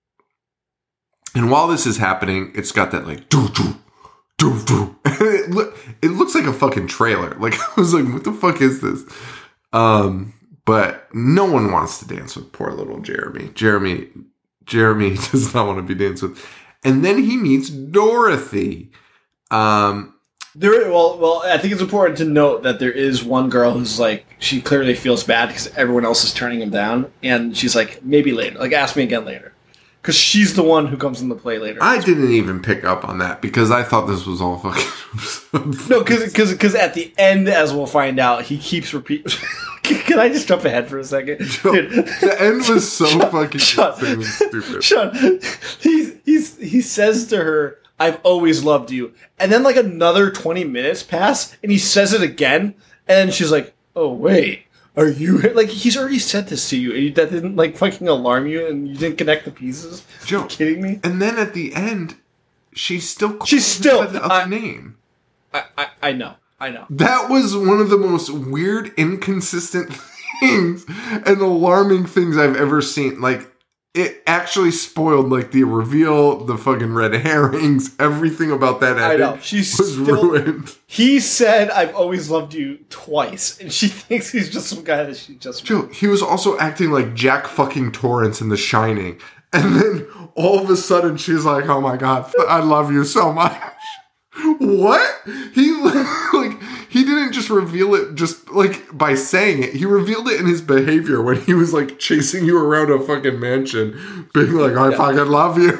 And while this is happening, it's got that like, doo doo, doo doo. It, look, it looks like a fucking trailer. Like, I was like, what the fuck is this? Um, but no one wants to dance with poor little Jeremy. Jeremy, Jeremy does not want to be danced with. And then he meets Dorothy. Um, There, well, well, I think it's important to note that there is one girl who's like, she clearly feels bad because everyone else is turning him down, and she's like, maybe later, like, ask me again later, because she's the one who comes into play later. I didn't even pick up on that because I thought this was all fucking. No, because because at the end, as we'll find out, he keeps repeating. Can I just jump ahead for a second? Dude. The end was so Sean, fucking Sean, insane and stupid. Sean, he's he's he says to her, I've always loved you. And then like another twenty minutes pass and he says it again. And she's like, oh, wait, are you like, he's already said this to you. And that didn't like fucking alarm you and you didn't connect the pieces? Joe, are you kidding me? And then at the end, she's still she's still the other I, name. I, I, I know. I know. That was one of the most weird, inconsistent things and alarming things I've ever seen. Like, it actually spoiled, like, the reveal, the fucking red herrings, everything about that ending. I know. She's was still, ruined. He said, I've always loved you twice. And she thinks he's just some guy that she just... Joe, he was also acting like Jack fucking Torrance in The Shining. And then all of a sudden she's like, oh my God, I love you so much. What? He like he didn't just reveal it just like by saying it. He revealed it in his behavior when he was like chasing you around a fucking mansion, being like, I yeah. fucking love you.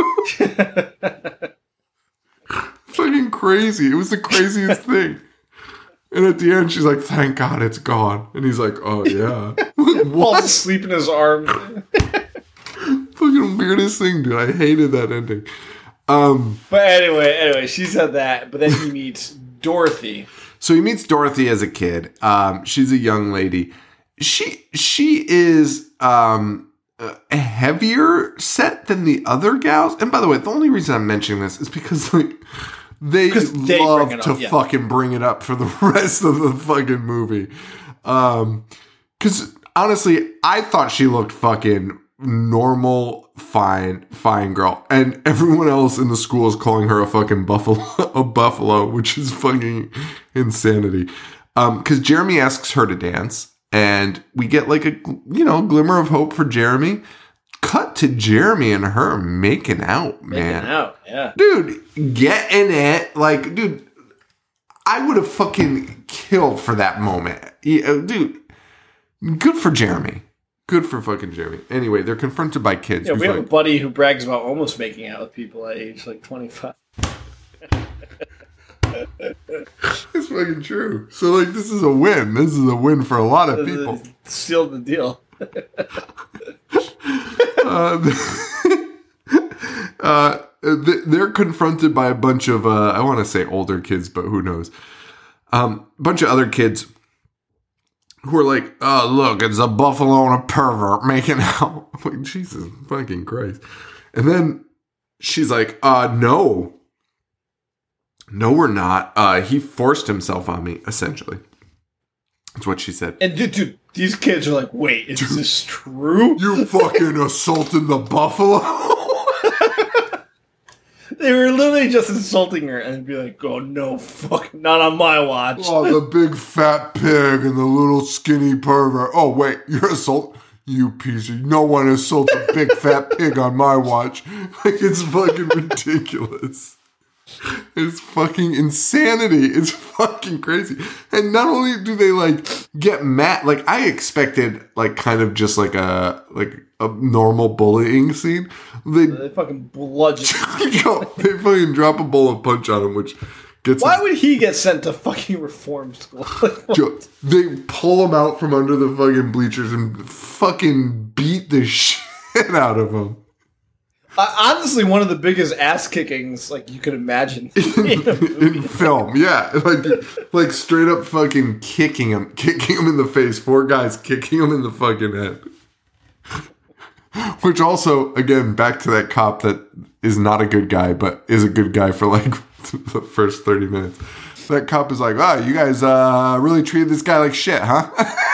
Fucking crazy. It was the craziest thing. And at the end, she's like, thank God it's gone. And he's like, oh yeah. Falls asleep in his arms. Fucking weirdest thing, dude. I hated that ending. Um, but anyway, anyway, she said that, but then he meets Dorothy. So he meets Dorothy as a kid. Um, she's a young lady. She she is um, a heavier set than the other gals. And by the way, the only reason I'm mentioning this is because like they, they love to up, yeah. fucking bring it up for the rest of the fucking movie. Um, because honestly, I thought she looked fucking normal, fine, fine girl, and everyone else in the school is calling her a fucking buffalo, a buffalo, which is fucking insanity. Um, because Jeremy asks her to dance, and we get like a you know glimmer of hope for Jeremy. Cut to Jeremy and her making out, man. Making out, yeah, dude, getting it, like, dude. I would have fucking killed for that moment, yeah, dude. Good for Jeremy. Good for fucking Jeremy. Anyway, they're confronted by kids. Yeah, we have like, a buddy who brags about almost making out with people at age like twenty-five. It's fucking true. So, like, this is a win. This is a win for a lot of people. Sealed the deal. uh, uh, they're confronted by a bunch of, uh, I want to say older kids, but who knows? Um, a bunch of other kids who are like, oh, look, it's a buffalo and a pervert making out. I'm like, Jesus fucking Christ. And then she's like, uh, no. No, we're not. Uh, he forced himself on me, essentially. That's what she said. And dude, dude these kids are like, wait, is dude, this true? You fucking assaulted the buffalo? They were literally just insulting her and be like, oh, no, fuck, not on my watch. Oh, the big fat pig and the little skinny pervert. Oh, wait, you're assault? You piece of... No one assaults a big fat pig on my watch. Like, it's fucking ridiculous. It's fucking insanity. It's fucking crazy. And not only do they, like, get mad... Like, I expected, like, kind of just like a... like a normal bullying scene. They, they fucking bludgeon. They fucking drop a bullet punch on him, which gets... Why him, would he get sent to fucking reform school? They pull him out from under the fucking bleachers and fucking beat the shit out of him. Uh, honestly, one of the biggest ass kickings like you could imagine in, in film. Yeah, like like straight up fucking kicking him, kicking him in the face. Four guys kicking him in the fucking head. Which also, again, back to that cop that is not a good guy, but is a good guy for like the first thirty minutes. That cop is like, "Oh, you guys uh, really treated this guy like shit, huh?"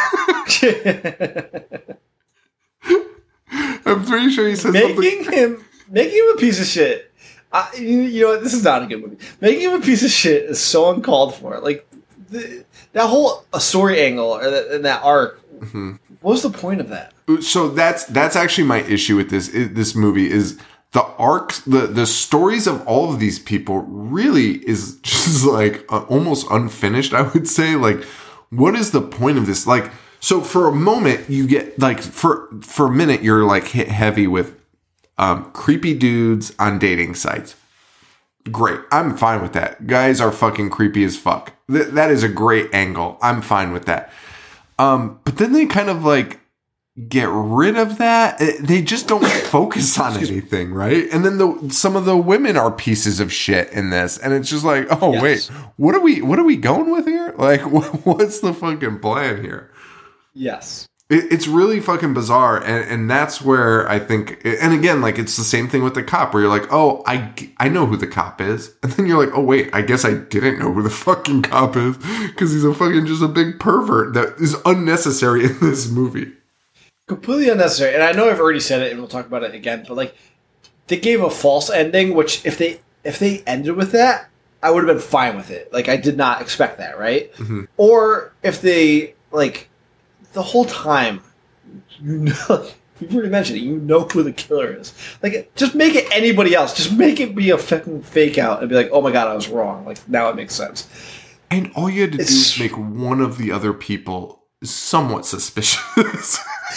I'm pretty sure he said making something. him making him a piece of shit. I, you, you know what? This is not a good movie. Making him a piece of shit is so uncalled for. Like the, that whole a story angle or that, and that arc. Mm-hmm. What was the point of that? So that's that's actually my issue with this this movie is the arcs, the the stories of all of these people really is just like uh, almost unfinished. I would say, like, what is the point of this? Like, so for a moment you get like for for a minute you're like hit heavy with um, creepy dudes on dating sites. Great, I'm fine with that. Guys are fucking creepy as fuck. Th- that is a great angle. I'm fine with that. Um, but then they kind of like get rid of that. They just don't focus on anything, right? And then the some of the women are pieces of shit in this, and it's just like, oh yes. wait, what are we? What are we going with here? Like, what's the fucking plan here? Yes, it, it's really fucking bizarre, and and that's where I think. And again, like it's the same thing with the cop, where you're like, oh, I I know who the cop is, and then you're like, oh wait, I guess I didn't know who the fucking cop is because he's a fucking just a big pervert that is unnecessary in this movie. Completely unnecessary. And I know I've already said it and we'll talk about it again, but like they gave a false ending, which if they if they ended with that, I would have been fine with it. Like I did not expect that, right? Mm-hmm. Or if they like the whole time you know you've already mentioned it, you know who the killer is. Like just make it anybody else. Just make it be a fucking fake out and be like, oh my god, I was wrong. Like now it makes sense. And all you had to it's, do is make one of the other people somewhat suspicious.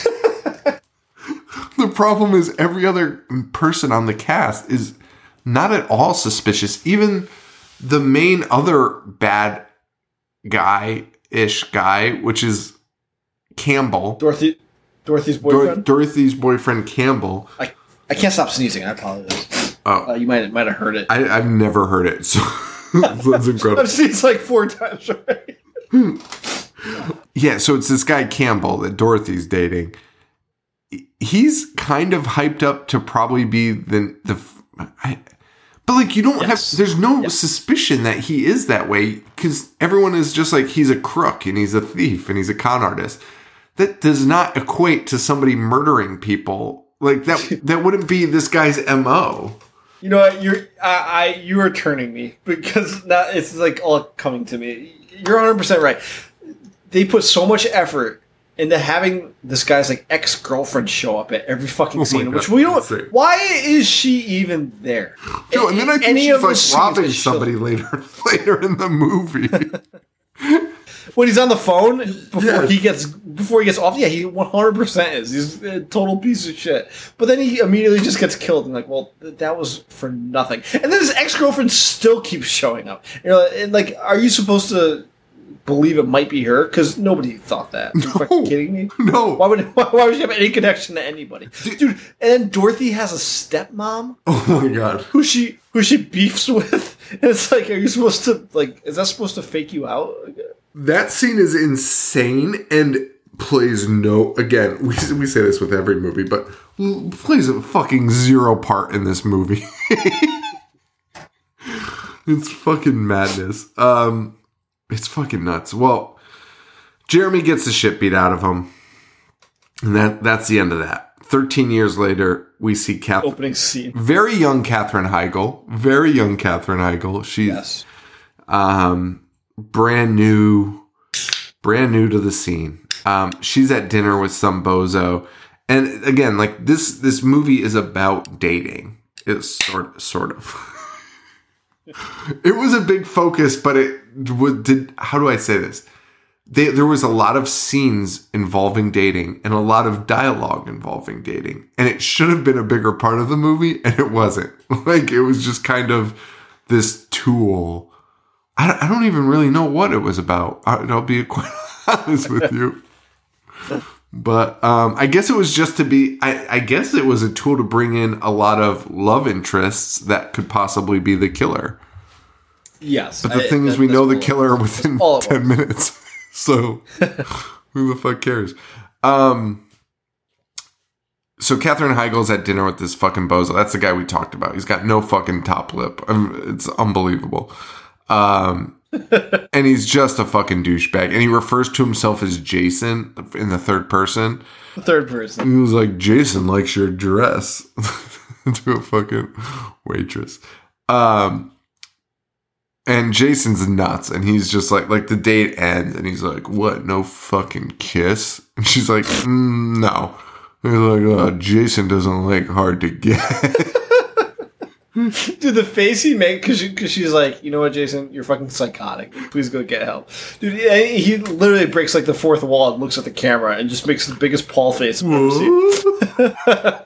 The problem is every other person on the cast is not at all suspicious. Even the main other bad guy-ish guy, which is Campbell. Dorothy, Dorothy's boyfriend? Dor- Dorothy's boyfriend, Campbell. I, I can't stop sneezing. I apologize. Oh. Uh, you might, might have heard it. I, I've never heard it. So that's incredible. I've sneezed like four times already. Yeah, so it's this guy Campbell that Dorothy's dating. He's kind of hyped up to probably be the the, I, but like you don't yes. have. There's no yes. suspicion that he is that way because everyone is just like he's a crook and he's a thief and he's a con artist. That does not equate to somebody murdering people. Like that. That wouldn't be this guy's M O. You know what? You're I, I you are turning me because now it's like all coming to me. You're one hundred percent right. They put so much effort into having this guy's like ex-girlfriend show up at every fucking oh scene, which we don't. Why is she even there? Yo, and then I think she's like robbing somebody later, later in the movie. When he's on the phone before yes. he gets before he gets off, yeah, he one hundred percent is. He's a total piece of shit. But then he immediately just gets killed, and like, well, that was for nothing. And then his ex-girlfriend still keeps showing up. You know, and like, are you supposed to believe it might be her? Because nobody thought that. Are you fucking kidding me? No. Why would why, why would she have any connection to anybody, dude? And then Dorothy has a stepmom. Oh my god. Who she who she beefs with? And it's like, are you supposed to like? Is that supposed to fake you out? That scene is insane, and plays no, again, we, we say this with every movie, but plays a fucking zero part in this movie. It's fucking madness. Um, it's fucking nuts. Well, Jeremy gets the shit beat out of him. And that that's the end of that. Thirteen years later, we see Kath- opening scene. Very young Katherine Heigl. Very young Katherine Heigl. She's Yes. um, brand new, brand new to the scene. Um, she's at dinner with some bozo. And again, like this, this movie is about dating. It's sort, sort of. It was a big focus, but it was, did, how do I say this? They, there was a lot of scenes involving dating and a lot of dialogue involving dating. And it should have been a bigger part of the movie, and it wasn't. Like, it was just kind of this tool. I don't, I don't even really know what it was about. I, I'll be quite honest with you. But um, I guess it was just to be, I, I guess it was a tool to bring in a lot of love interests that could possibly be the killer. Yes. But the I, thing that, is, we know the cool. killer within ten minutes. So who the fuck cares? Um, so Katherine Heigl's at dinner with this fucking bozo. That's the guy we talked about. He's got no fucking top lip. Um, it's unbelievable. Um, and he's just a fucking douchebag. And he refers to himself as Jason in the third person. Third person. He was like, Jason likes your dress. To a fucking waitress. Um, and Jason's nuts. And he's just like, like the date ends. And he's like, what? No fucking kiss? And she's like, mm, no. He's like, oh, Jason doesn't like hard to get. Dude, the face he made, because she, she's like, you know what, Jason? You're fucking psychotic. Please go get help. Dude, he, he literally breaks like the fourth wall and looks at the camera and just makes the biggest Paul face I've ever seen.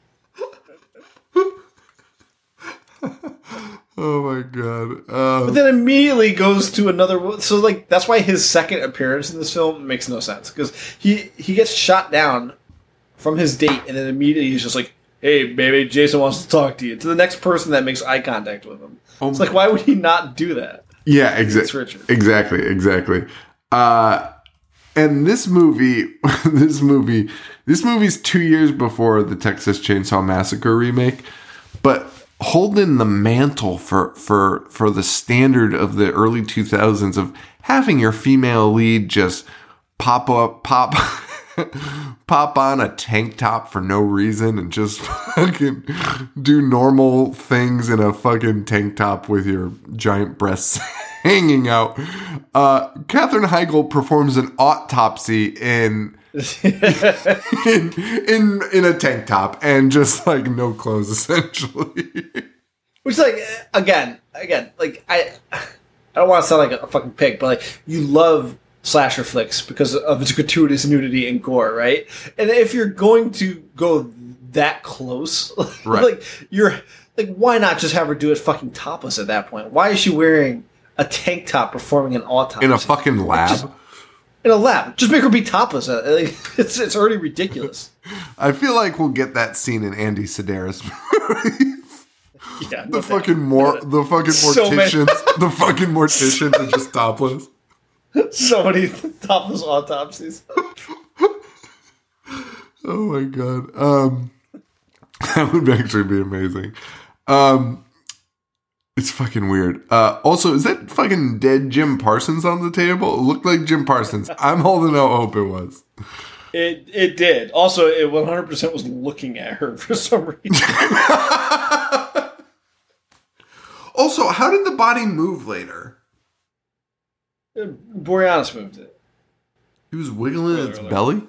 Oh my god. Um, But then immediately goes to another. So, like, that's why his second appearance in this film makes no sense. Because he, he gets shot down from his date, and then immediately he's just like, hey, baby, Jason wants to talk to you. To the next person that makes eye contact with him. Oh it's like, why would he not do that? Yeah, It's exactly. Richard. Exactly, exactly. Uh, and this movie, this movie, this movie's two years before the Texas Chainsaw Massacre remake, but holding the mantle for for for the standard of the early two thousands of having your female lead just pop up, pop. Pop on a tank top for no reason and just fucking do normal things in a fucking tank top with your giant breasts hanging out. Uh, Katherine Heigl performs an autopsy in, in in in a tank top and just like no clothes essentially. Which, like, again, again, like, I I don't want to sound like a fucking pig, but, like, you love slasher flicks because of its gratuitous nudity and gore, right? And if you're going to go that close, Right. like, you're, like, why not just have her do it fucking topless at that point? Why is she wearing a tank top performing an autopsy? In a fucking lab. Just, in a lab. Just make her be topless. Like, it's, it's already ridiculous. I feel like we'll get that scene in Andy Sedaris movies. Yeah, The fucking more, the fucking So many- morticians, the fucking morticians are just topless. So many topless autopsies. Oh my god, um, that would actually be amazing. Um, it's fucking weird. Uh, also, is that fucking dead Jim Parsons on the table? It looked like Jim Parsons. I'm holding out hope it was. It it did. Also, it one hundred percent was looking at her for some reason. Also, how did the body move later? Boreanaz moved it. He was wiggling Earlier, its earlier. belly?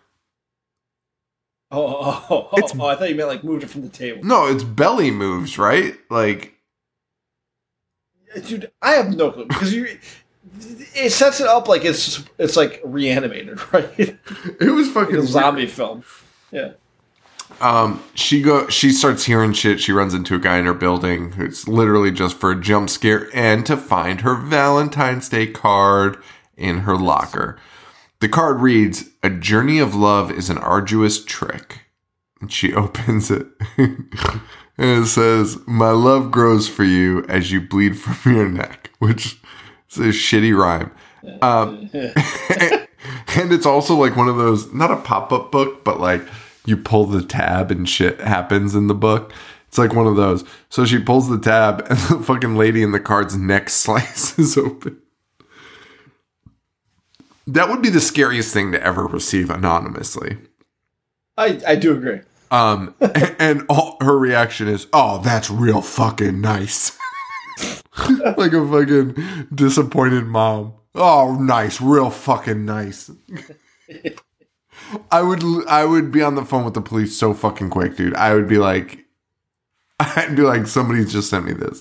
Oh, oh, oh, oh, It's- oh, I thought you meant like moved it from the table. No, its belly moves, right? Like, Dude, I have no clue because you. It sets it up like it's it's like reanimated, right? it was fucking Like a weird. zombie film. Yeah. Um, she go. She starts hearing shit. She runs into a guy in her building who's literally just for a jump scare and to find her Valentine's Day card in her locker. The card reads, "A journey of love is an arduous trick." And she opens it, and it says, "My love grows for you as you bleed from your neck," which is a shitty rhyme. Um, And it's also like one of those, not a pop-up book, but like you pull the tab and shit happens in the book. It's like one of those. So she pulls the tab and the fucking lady in the card's neck slices open. That would be the scariest thing to ever receive anonymously. I, I do agree. Um, and, and all, her reaction is, oh, that's real fucking nice. Like a fucking disappointed mom. Oh, nice. Real fucking nice. I would I would be on the phone with the police so fucking quick, dude. I would be like, I'd be like, somebody just sent me this.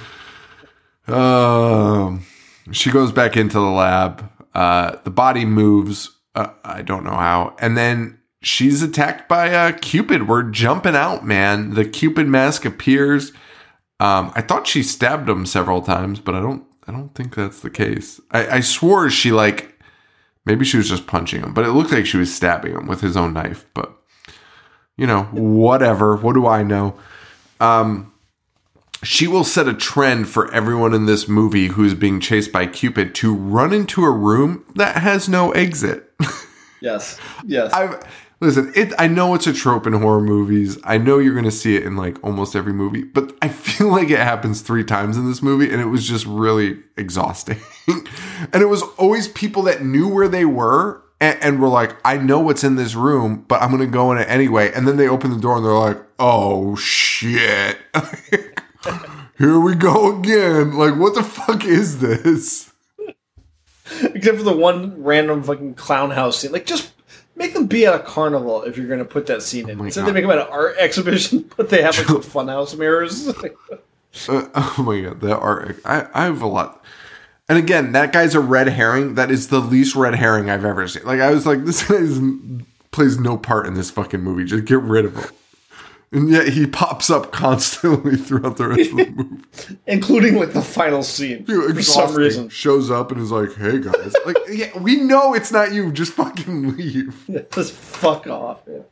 Um, she goes back into the lab. Uh, the body moves. Uh, I don't know how. And then she's attacked by uh, Cupid. We're jumping out, man. The Cupid mask appears. Um, I thought she stabbed him several times, but I don't. I don't think that's the case. I, I swore she like maybe she was just punching him, but it looked like she was stabbing him with his own knife. But you know, whatever. What do I know? Um, she will set a trend for everyone in this movie who's being chased by Cupid to run into a room that has no exit. Yes. Yes. I've listen, it I know it's a trope in horror movies. I know you're gonna see it in like almost every movie, but I feel like it happens three times in this movie, and it was just really exhausting. And it was always people that knew where they were and, and were like, I know what's in this room, but I'm gonna go in it anyway. And then they open the door and they're like, oh shit. Here we go again. Like, what the fuck is this? Except for the one random fucking clown house scene. Like, just make them be at a carnival if you're going to put that scene in. Oh Instead God. they make them at an art exhibition, but they have like the funhouse mirrors. uh, oh my God, that art. I, I have a lot. And again, that guy's a red herring. That is the least red herring I've ever seen. Like, I was like, this guy is, plays no part in this fucking movie. Just get rid of him. And yet he pops up constantly throughout the rest of the movie. Including like the final scene. Dude, for some reason. Shows up and is like, hey guys. Like, yeah, we know it's not you. Just fucking leave. Just fuck off, man.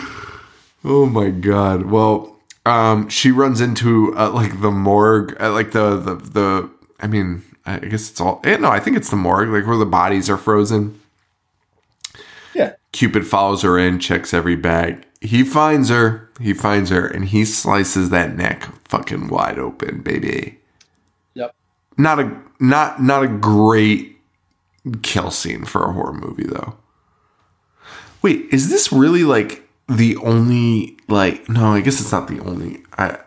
Oh my God. Well, um, she runs into uh, like the morgue, uh, like the, the, the, I mean, I guess it's all, eh, no, I think it's the morgue, like where the bodies are frozen. Yeah. Cupid follows her in, checks every bag. He finds her, he finds her, and he slices that neck fucking wide open, baby. Yep. Not a, not, not a great kill scene for a horror movie though. Wait, is this really like the only, like, no, I guess it's not the only, I,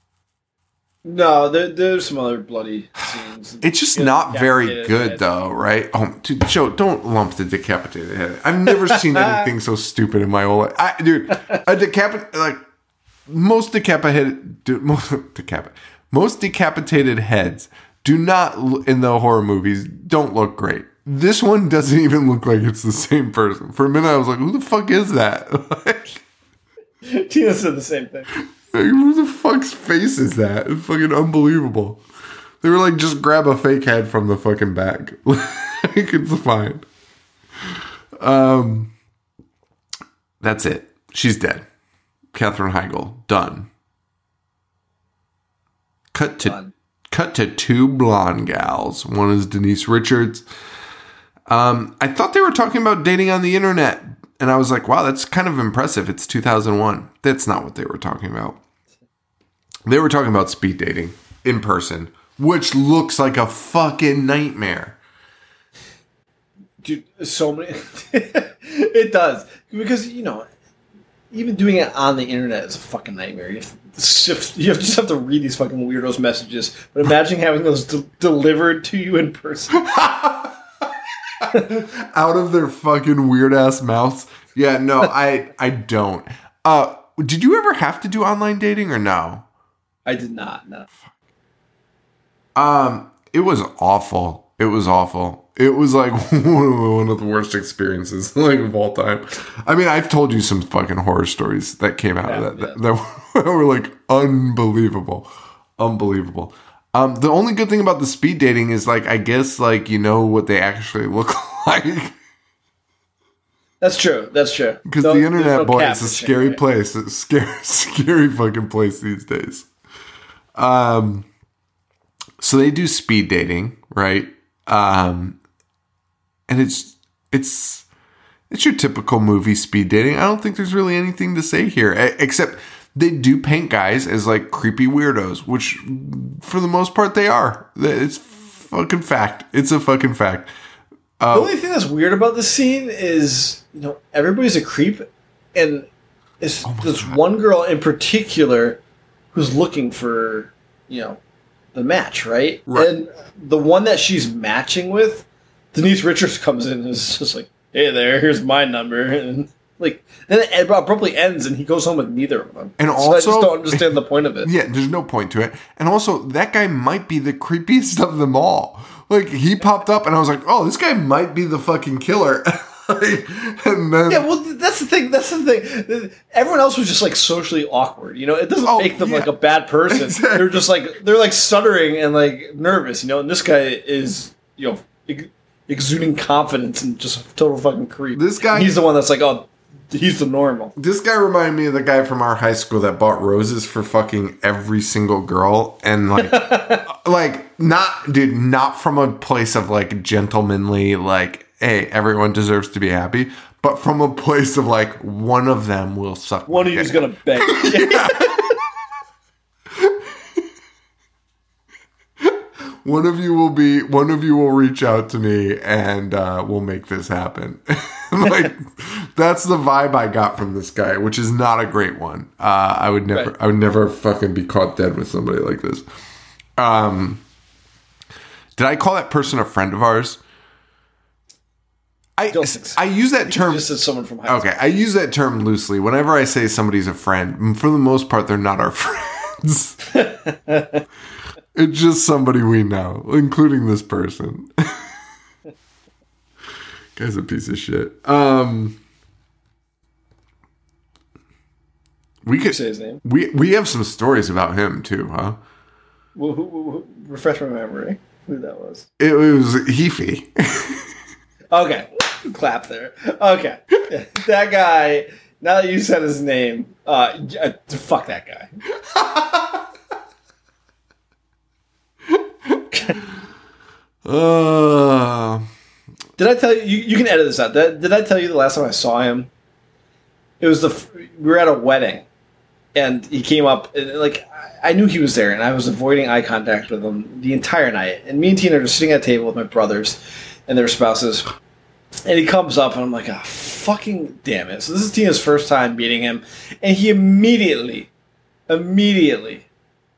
No, there, there's some other bloody scenes. it's just Yeah, not very decapitated good head. though, right? Oh, dude, Joe, don't lump the decapitated head. I've never seen anything so stupid in my whole life. I, dude, a decapit, like, most decapitated, dude, most, decapit, most decapitated heads do not, l- in the horror movies, don't look great. This one doesn't even look like it's the same person. For a minute, I was like, who the fuck is that? Like, Tina said the same thing. Like, who the fuck's face is that? It's fucking unbelievable. They were like, just grab a fake head from the fucking bag. Like, it's fine. Um, that's it. She's dead. Katherine Heigl, done. Cut to Done. cut to two blonde gals. One is Denise Richards. Um, I thought they were talking about dating on the internet, and I was like, wow, that's kind of impressive. It's two thousand one. That's not what they were talking about. They were talking about speed dating in person, which looks like a fucking nightmare. Dude, so many. It does. Because, you know, even doing it on the internet is a fucking nightmare. You have to, shift, you have, just have to read these fucking weirdos' messages. But imagine having those de- delivered to you in person. Out of their fucking weird ass mouths. Yeah, no, I I don't. Uh, did you ever have to do online dating or no? I did not, no. Um, it was awful. It was awful. It was like one of the worst experiences like of all time. I mean, I've told you some fucking horror stories that came out Yeah, of that, yeah. that that were like unbelievable, unbelievable. Um, the only good thing about the speed dating is like I guess like you know what they actually look like. That's true. That's true. Because No- the there's internet, no boy, it's a catfishing, scary right? place. It's a scary, scary fucking place these days. Um, so they do speed dating, right? Um, and it's it's it's your typical movie speed dating. I don't think there's really anything to say here, except they do paint guys as like creepy weirdos, which for the most part they are. It's fucking fact. It's a fucking fact. Uh, the only thing that's weird about this scene is, you know, everybody's a creep, and it's oh this God. one girl in particular who's looking for, you know, the match, right? right? And the one that she's matching with, Denise Richards comes in and is just like, hey there, here's my number. And like, then it abruptly ends and he goes home with neither of them. And so also, I just don't understand the point of it. Yeah, there's no point to it. And also, that guy might be the creepiest of them all. Like, he popped up and I was like, oh, this guy might be the fucking killer. Like, and then, yeah, well, that's the thing. That's the thing. Everyone else was just like socially awkward. You know, it doesn't oh, make them yeah. like a bad person. Exactly. They're just like they're like stuttering and like nervous. You know, and this guy is you know ex- exuding confidence and just a total fucking creep. This guy, and he's the one that's like, oh, he's the normal. This guy reminded me of the guy from our high school that bought roses for fucking every single girl, and like, like not dude, not from a place of like gentlemanly like. Hey, everyone deserves to be happy, but from a place of like, one of them will suck. One of you's gonna beg. One of you will be. One of you will reach out to me, and uh, we'll make this happen. Like, that's the vibe I got from this guy, which is not a great one. Uh, I would never. Right. I would never fucking be caught dead with somebody like this. Um, did I call that person a friend of ours? I, I use that term. Just as someone from high okay, school. I use that term loosely. Whenever I say somebody's a friend, for the most part, they're not our friends. It's just somebody we know, including this person. Guy's a piece of shit. Um, we could say his name. We we have some stories about him too, huh? Well, who, who, who, refresh my memory. Who that was? It was Heafy. Okay. Clap there. Okay. That guy, now that you said his name, uh, uh fuck that guy. uh, did I tell you, you? You can edit this out. Did, did I tell you the last time I saw him? It was the, we were at a wedding, and he came up, and like, I knew he was there, and I was avoiding eye contact with him the entire night. And me and Tina are just sitting at a table with my brothers and their spouses. And he comes up, and I'm like, oh, fucking damn it. So this is Tina's first time meeting him. And he immediately, immediately,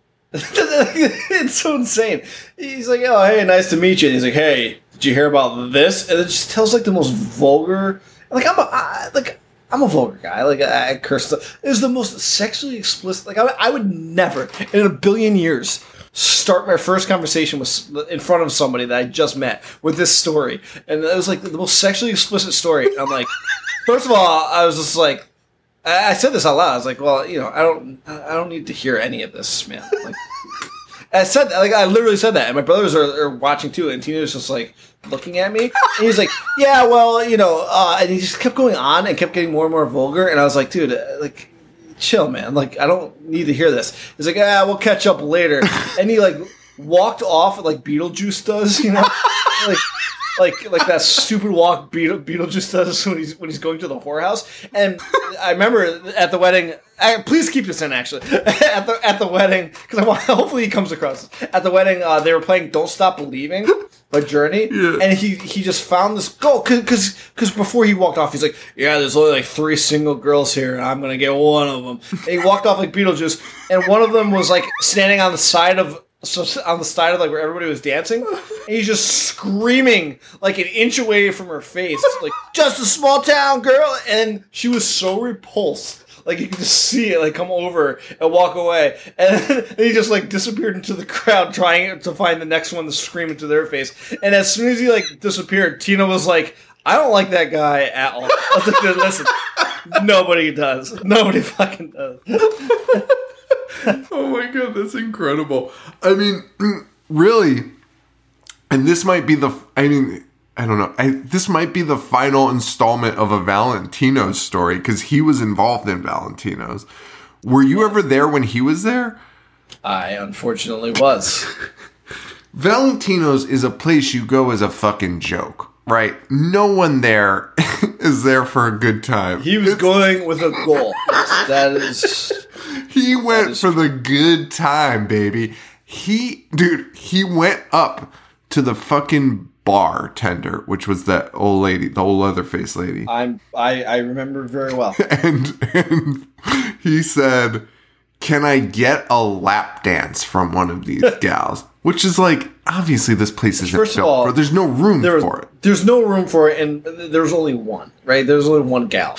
it's so insane. He's like, oh, hey, nice to meet you. And he's like, hey, did you hear about this? And it just tells, like, the most vulgar, like, I'm a, I, like, I'm a vulgar guy. Like, I, I curse stuff. It was the most sexually explicit, like, I, I would never, in a billion years, start my first conversation with in front of somebody that I just met with this story, and it was like the most sexually explicit story. And I'm like, first of all, I was just like, I said this out loud. I was like, well, you know, I don't, I don't need to hear any of this, man. Like, I said that, like, I literally said that, and my brothers are, are watching too, and Tina's just like looking at me, and he's like, yeah, well, you know, uh, and he just kept going on and kept getting more and more vulgar, and I was like, dude, like, chill, man. Like, I don't need to hear this. He's like, ah, we'll catch up later. And he, like, walked off like Beetlejuice does, you know? like, like, like that stupid walk Beetle, Beetlejuice does when he's when he's going to the whorehouse. And I remember at the wedding, I, please keep this in, actually. at the at the wedding, because I want, hopefully he comes across this. At the wedding, uh, they were playing Don't Stop Believing by Journey. Yeah. And he, he just found this goal. Because because before he walked off, he's like, yeah, there's only like three single girls here, and I'm going to get one of them. And he walked off like Beetlejuice, and one of them was like standing on the side of, so on the side of like where everybody was dancing, and he's just screaming like an inch away from her face, like, just a small town girl. And she was so repulsed. Like, you could just see it, like, come over and walk away. And then he just, like, disappeared into the crowd trying to find the next one to scream into their face. And as soon as he, like, disappeared, Tina was like, I don't like that guy at all. I was like, listen, nobody does. Nobody fucking does. Oh, my God, that's incredible. I mean, really, and this might be the, I mean... I don't know. I, this might be the final installment of a Valentino's story, because he was involved in Valentino's. Were you ever there when he was there? I unfortunately was. Valentino's is a place you go as a fucking joke, right? No one there is there for a good time. He was going with a goal. That is... He went is for the good time, baby. He, dude, he went up to the fucking bartender, which was that old lady, the old Leatherface lady. I'm, I, I remember very well. And, and he said, can I get a lap dance from one of these gals? Which is like, obviously this place isn't First of built all, for. There's no room there was, for it. There's no room for it, and there's only one, right? There's only one gal.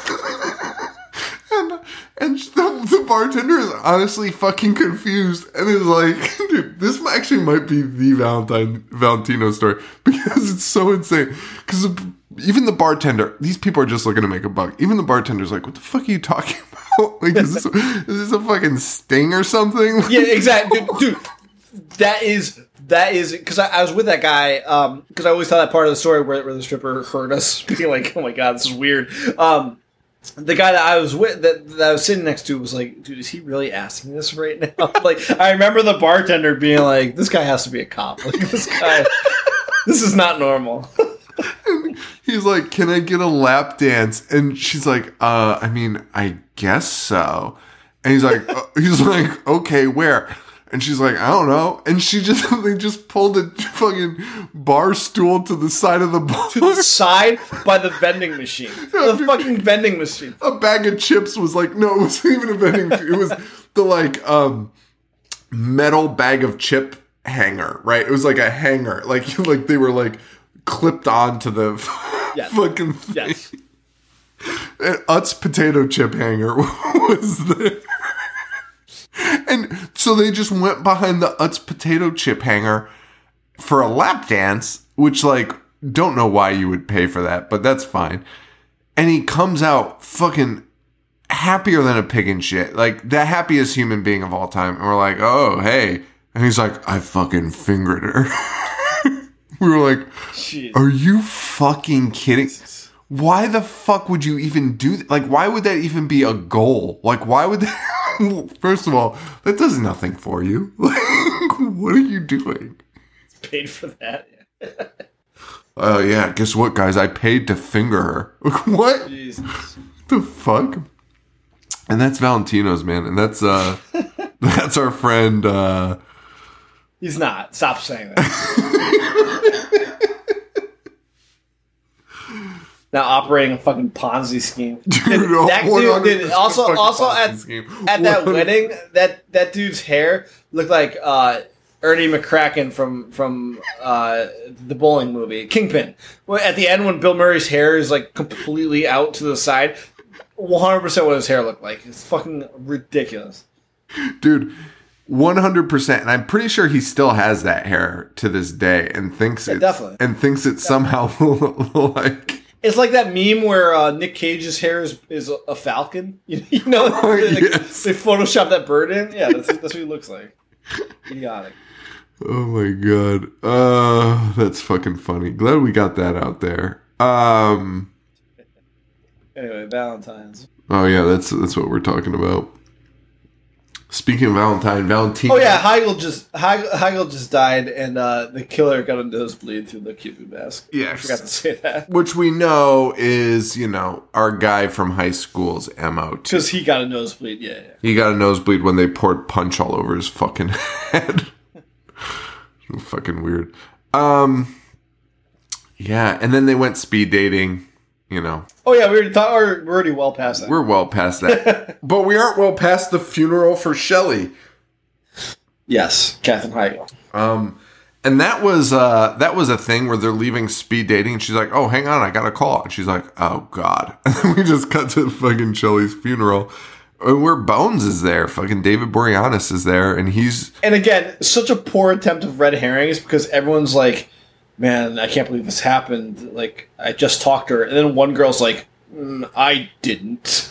and and the, the bartender is honestly fucking confused and is like, dude, this actually might be the Valentine Valentino story because it's so insane. Because even the bartender, these people are just looking to make a buck. Even the bartender's like, what the fuck are you talking about? Like, is this, is this a fucking sting or something? Yeah, exactly, dude. dude that is that is because I, I was with that guy because um, I always tell that part of the story where, where the stripper heard us being like, "Oh my god, this is weird." Um, the guy that I was with that, that I was sitting next to was like, "Dude, is he really asking this right now?" Like, I remember the bartender being like, "This guy has to be a cop. Like, this guy, this is not normal." He's like, can I get a lap dance? And she's like, uh, I mean, I guess so. And he's like, uh, he's like, okay, where? And she's like, I don't know. And she just, they just pulled a fucking bar stool to the side of the bar. To the side by the vending machine. The fucking vending machine. A bag of chips was like, no, it wasn't even a vending machine. It was the like, um, metal bag of chip hanger, right? It was like a hanger. Like, like they were like clipped onto the yes. fucking thing. Yes. And Utz potato chip hanger was there. And so they just went behind the Utz potato chip hanger for a lap dance, which, like, don't know why you would pay for that, but that's fine. And he comes out fucking happier than a pig in shit. Like, the happiest human being of all time. And we're like, oh, hey. And he's like, I fucking fingered her. We were like, Jeez. Are you fucking kidding? Why the fuck would you even do that? Like, why would that even be a goal? Like, why would that? First of all, that does nothing for you. Like, what are you doing? Paid for that. Oh, uh, yeah. Guess what, guys? I paid to finger her. What? Jesus. The fuck? And that's Valentino's, man. And that's, uh, that's our friend, uh, he's not. Stop saying that. Now operating a fucking Ponzi scheme. Dude, Dude, that dude, dude also, also Ponzi at, scheme. at that wedding, that, that dude's hair looked like uh, Ernie McCracken from from uh, the bowling movie Kingpin. At the end, when Bill Murray's hair is like completely out to the side, one hundred percent what his hair looked like. It's fucking ridiculous, dude. one hundred percent, and I'm pretty sure he still has that hair to this day, and thinks yeah, it definitely and thinks it somehow like. It's like that meme where uh, Nick Cage's hair is, is a falcon. You, you know, oh, they, yes. they Photoshop that bird in. Yeah, that's, that's what he looks like. Idiotic. Oh my god, uh, that's fucking funny. Glad we got that out there. Um. Anyway, Valentine's. Oh yeah, that's that's what we're talking about. Speaking of Valentine, Valentino. Oh yeah, Heigl just Heigl, Heigl just died, and uh, the killer got a nosebleed through the Cupid mask. Yes. I forgot to say that. Which we know is, you know, our guy from high school's M O. Because he got a nosebleed, yeah, yeah. He got a nosebleed when they poured punch all over his fucking head. Fucking weird. Um, yeah, and then they went speed dating. You know. Oh yeah, we already thought we're already well past that. We're well past that, but we aren't well past the funeral for Shelley. Yes, Katherine Heigl. Um, and that was uh, that was a thing where they're leaving speed dating, and she's like, "Oh, hang on, I got a call." And she's like, "Oh God!" And then we just cut to fucking Shelley's funeral, where Bones is there. Fucking David Boreanaz is there, and he's and again, such a poor attempt of red herrings because everyone's like, man, I can't believe this happened. Like, I just talked to her. And then one girl's like, mm, I didn't.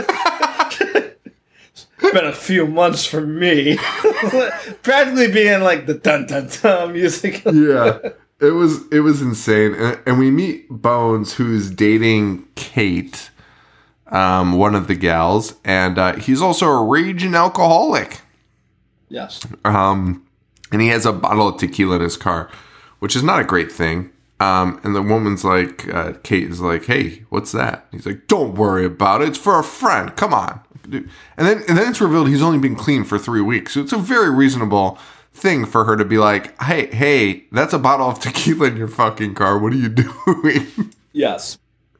It's been a few months for me. Practically being like the dun-dun-dun music. Yeah. It was it was insane. And, and we meet Bones, who's dating Kate, um, one of the gals. And uh, he's also a raging alcoholic. Yes. Um, and he has a bottle of tequila in his car, which is not a great thing. Um, and the woman's like, uh, Kate is like, hey, what's that? He's like, don't worry about it. It's for a friend. Come on. And then, and then it's revealed he's only been clean for three weeks. So it's a very reasonable thing for her to be like, hey, hey, that's a bottle of tequila in your fucking car. What are you doing? Yes.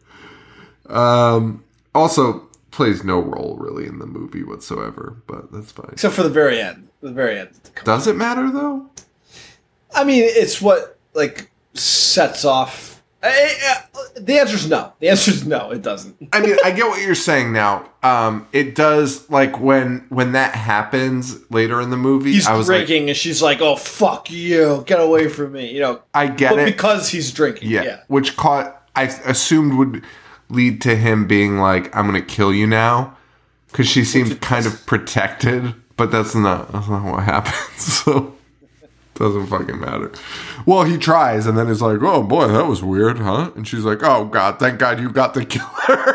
Um, also plays no role really in the movie whatsoever, but that's fine. Except for the very end. The very end. Does it matter though? I mean, it's what, like, sets off. I, I, the answer is no. The answer is no, it doesn't. I mean, I get what you're saying now. Um, it does, like, when when that happens later in the movie. He's I was drinking, like, and she's like, "Oh, fuck you, get away from me." You know, I get but it because he's drinking. yeah, Yeah, which caught I assumed would lead to him being like, "I'm going to kill you now," because she seemed kind of protected, but that's not, that's not what happens. So. Doesn't fucking matter. Well, he tries, and then he's like, oh, boy, that was weird, huh? And she's like, oh, God, thank God you got the killer.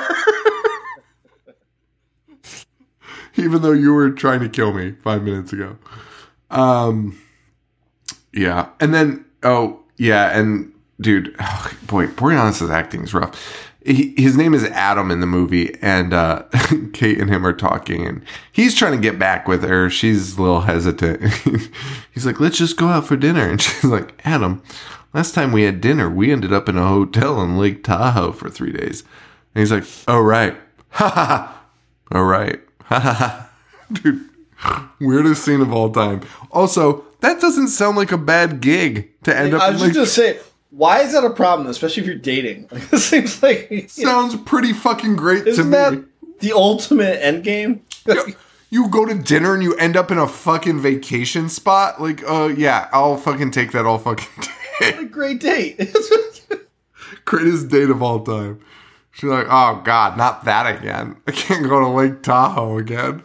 Even though you were trying to kill me five minutes ago. Um, yeah. And then, oh, yeah, and, dude, oh, boy, Boreanaz's acting is rough. He, his name is Adam in the movie, and uh, Kate and him are talking, and he's trying to get back with her. She's a little hesitant. He's like, let's just go out for dinner. And she's like, Adam, last time we had dinner, we ended up in a hotel in Lake Tahoe for three days. And he's like, oh, right. Ha ha ha. All right. Ha ha ha. Dude, weirdest scene of all time. Also, that doesn't sound like a bad gig to end up I in was Lake just gonna say, why is that a problem, especially if you're dating? Like, this seems like you know, Sounds pretty fucking great isn't to me. that the ultimate end game? You go to dinner and you end up in a fucking vacation spot? Like, uh, yeah, I'll fucking take that all fucking day. What a great date. Greatest date of all time. She's like, oh, God, not that again. I can't go to Lake Tahoe again.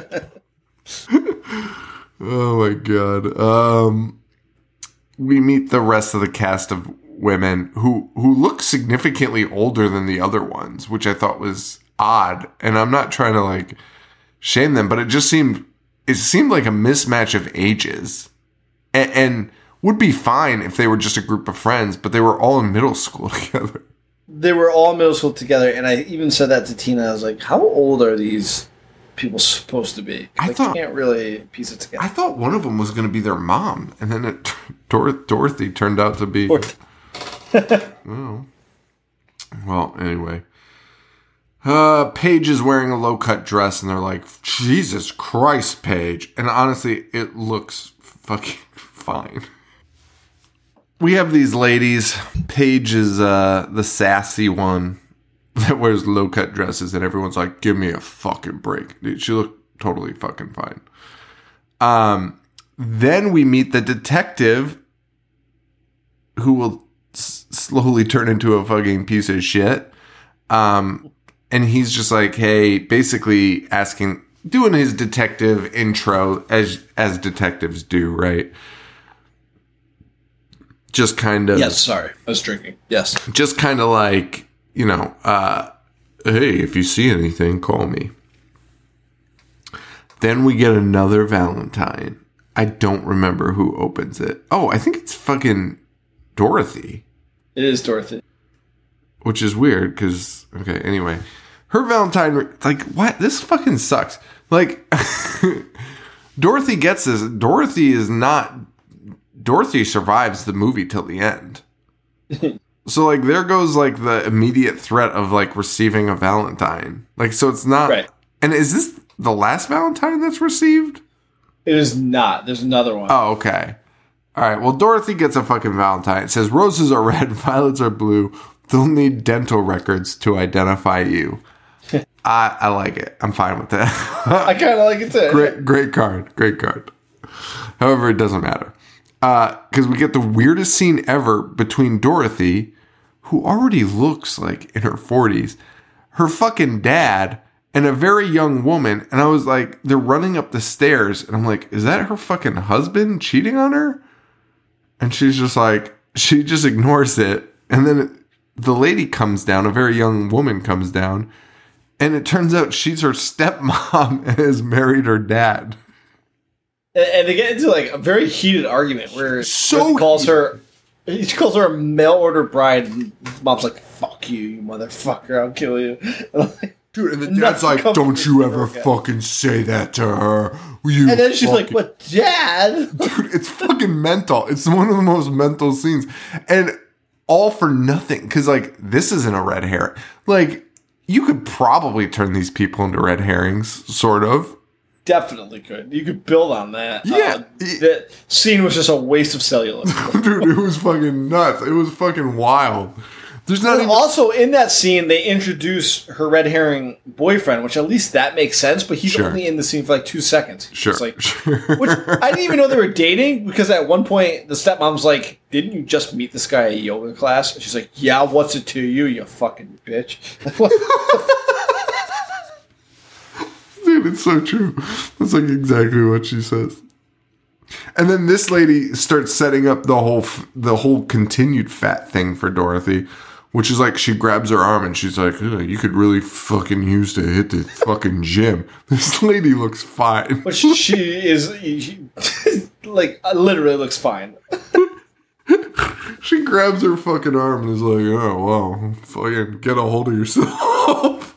Oh, my God. Um... We meet the rest of the cast of women who, who look significantly older than the other ones, which I thought was odd. And I'm not trying to like shame them, but it just seemed, it seemed like a mismatch of ages and, and would be fine if they were just a group of friends, but they were all in middle school together. They were all middle school together. And I even said that to Tina. I was like, how old are these people supposed to be? I, I thought, can't really piece it together. I thought one of them was going to be their mom, and then it, Dor- Dorothy turned out to be. Oh. Well, anyway, uh, Paige is wearing a low cut dress, and they're like, "Jesus Christ, Paige!" And honestly, it looks fucking fine. We have these ladies. Paige is uh, the sassy one that wears low cut dresses, and everyone's like, give me a fucking break. Dude, she looked totally fucking fine. Um, then we meet the detective who will s- slowly turn into a fucking piece of shit. Um, and he's just like, hey, basically asking, doing his detective intro as, as detectives do, right? Just kind of. Yes, sorry. I was drinking. Yes. Just kind of like, you know, uh, hey, if you see anything, call me. Then we get another Valentine. I don't remember who opens it. Oh, I think it's fucking Dorothy. It is Dorothy. Which is weird because, okay, anyway. Her Valentine, like, what? This fucking sucks. Like, Dorothy gets this. Dorothy is not, Dorothy survives the movie till the end. So, like, there goes, like, the immediate threat of, like, receiving a Valentine. Like, so it's not... Right. And is this the last Valentine that's received? It is not. There's another one. Oh, okay. All right. Well, Dorothy gets a fucking Valentine. It says, roses are red, violets are blue. They'll need dental records to identify you. I, I like it. I'm fine with that. I kind of like it, too. Great, great card. Great card. However, it doesn't matter. Because uh, we get the weirdest scene ever between Dorothy, who already looks like in her forties, her fucking dad, and a very young woman. And I was like, they're running up the stairs. And I'm like, is that her fucking husband cheating on her? And she's just like, she just ignores it. And then it, the lady comes down, a very young woman comes down. And it turns out she's her stepmom and has married her dad. And, and they get into like a very heated argument where so calls her He calls her a mail order bride, and mom's like, "Fuck you, you motherfucker! I'll kill you." Dude, and the dad's like, "Don't you ever fucking say that to her." You and then she's fucking... like, "But Dad?" Dude, it's fucking mental. It's one of the most mental scenes. And all for nothing. Because, like, this isn't a red herring. Like, you could probably turn these people into red herrings, sort of. Definitely could. You could build on that. Yeah. Uh, that scene was just a waste of cellulose. Dude, it was fucking nuts. It was fucking wild. There's not even... Also, in that scene, they introduce her red herring boyfriend, which at least that makes sense, but he's sure. only in the scene for like two seconds. Sure. It's like, sure. Which I didn't even know they were dating, because at one point, the stepmom's like, "Didn't you just meet this guy at yoga class?" And she's like, "Yeah, what's it to you, you fucking bitch?" Dude, it's so true. That's like exactly what she says. And then this lady starts setting up the whole the whole continued fat thing for Dorothy, which is like she grabs her arm and she's like, "You could really fucking use to hit the fucking gym." This lady looks fine. But she is, she, like, literally looks fine. She grabs her fucking arm and is like, "Oh, well, fucking get a hold of yourself."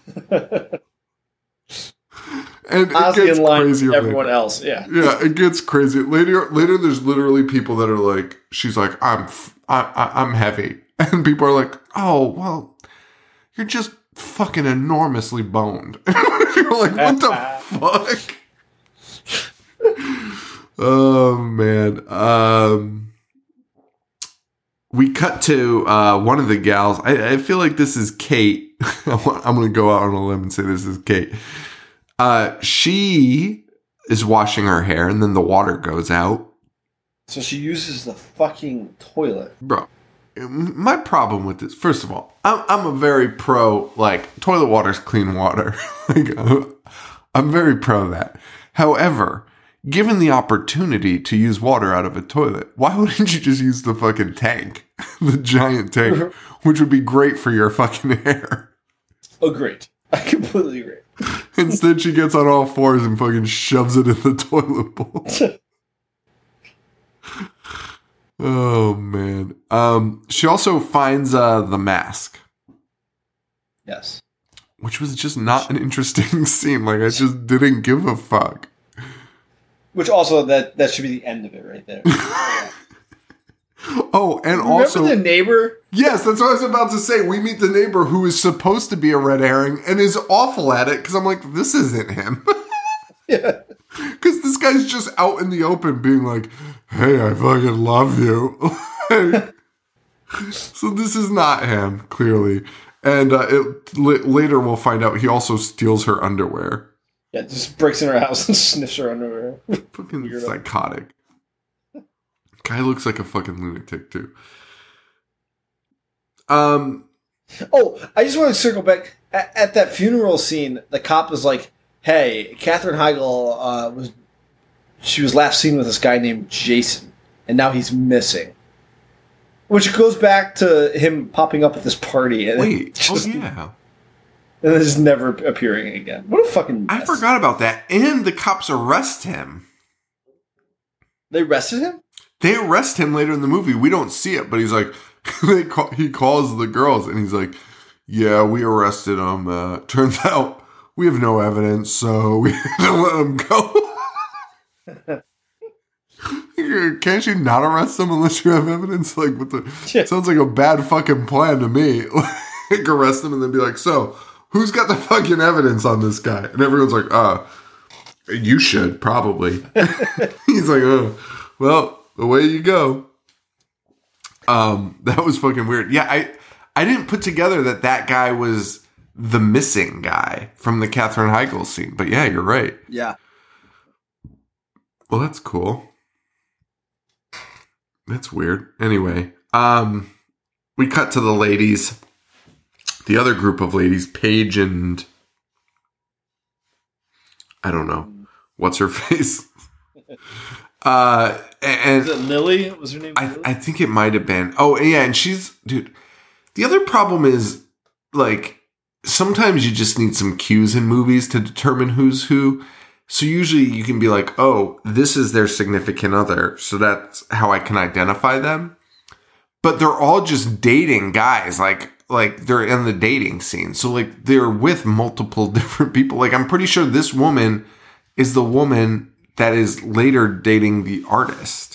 And it Honestly, gets in line crazier. with everyone later. else, yeah. Yeah, it gets crazy. Later, later, there's literally people that are like, she's like, I'm, f- I, I, I'm heavy. And people are like, "Oh, well, you're just fucking enormously boned." You're like, what the fuck? Oh, man. Um, we cut to uh, one of the gals. I, I feel like this is Kate. I'm going to go out on a limb and say this is Kate. Uh, she is washing her hair, and then the water goes out. So she uses the fucking toilet. Bro, my problem with this, first of all, I'm, I'm a very pro, like, toilet water's clean water. Like, I'm very pro that. However, given the opportunity to use water out of a toilet, why wouldn't you just use the fucking tank? The giant tank, which would be great for your fucking hair. Agreed. I completely agree. Instead, she gets on all fours and fucking shoves it in the toilet bowl. Oh, man. Um, she also finds uh, the mask. Yes. Which was just not an interesting scene. Like, I just didn't give a fuck. Which also, that, that should be the end of it right there. Oh, and Remember also... the neighbor? Yes, that's what I was about to say. We meet the neighbor who is supposed to be a red herring and is awful at it because I'm like, this isn't him. Yeah. Because this guy's just out in the open being like, "Hey, I fucking love you." So this is not him, clearly. And uh, it, l- later we'll find out he also steals her underwear. Yeah, just breaks in her house and sniffs her underwear. Fucking Weirdo. psychotic. Guy looks like a fucking lunatic, too. Um. Oh, I just want to circle back. At, at that funeral scene, the cop was like, "Hey, Katherine Heigl uh, was she was last seen with this guy named Jason, and now he's missing." Which goes back to him popping up at this party. And Wait. just, Oh, yeah. And then just never appearing again. What a fucking mess. I forgot about that. And the cops arrest him. They arrested him? They arrest him later in the movie. We don't see it, but he's like, they call, he calls the girls and he's like, "Yeah, we arrested him. Uh, turns out we have no evidence, so we don't let him go." Can't you not arrest them unless you have evidence? Like, what the? Yeah. Sounds like a bad fucking plan to me. Like, arrest them and then be like, "So, who's got the fucking evidence on this guy?" And everyone's like, "Uh, you should probably." He's like, "Oh, well, away you go." Um, that was fucking weird. Yeah, I I didn't put together that that guy was the missing guy from the Katherine Heigl scene. But yeah, you're right. Yeah. Well, that's cool. That's weird. Anyway, um, we cut to the ladies. The other group of ladies, Paige and I don't know what's her face. Uh, and Is it Lily? What was her name? I, I think it might have been. Oh, yeah, and she's dude. The other problem is like sometimes you just need some cues in movies to determine who's who. So usually you can be like, "Oh, this is their significant other," so that's how I can identify them. but they're all just dating guys. Like, like they're in the dating scene. So like they're with multiple different people. Like I'm pretty sure this woman is the woman that is later dating the artist.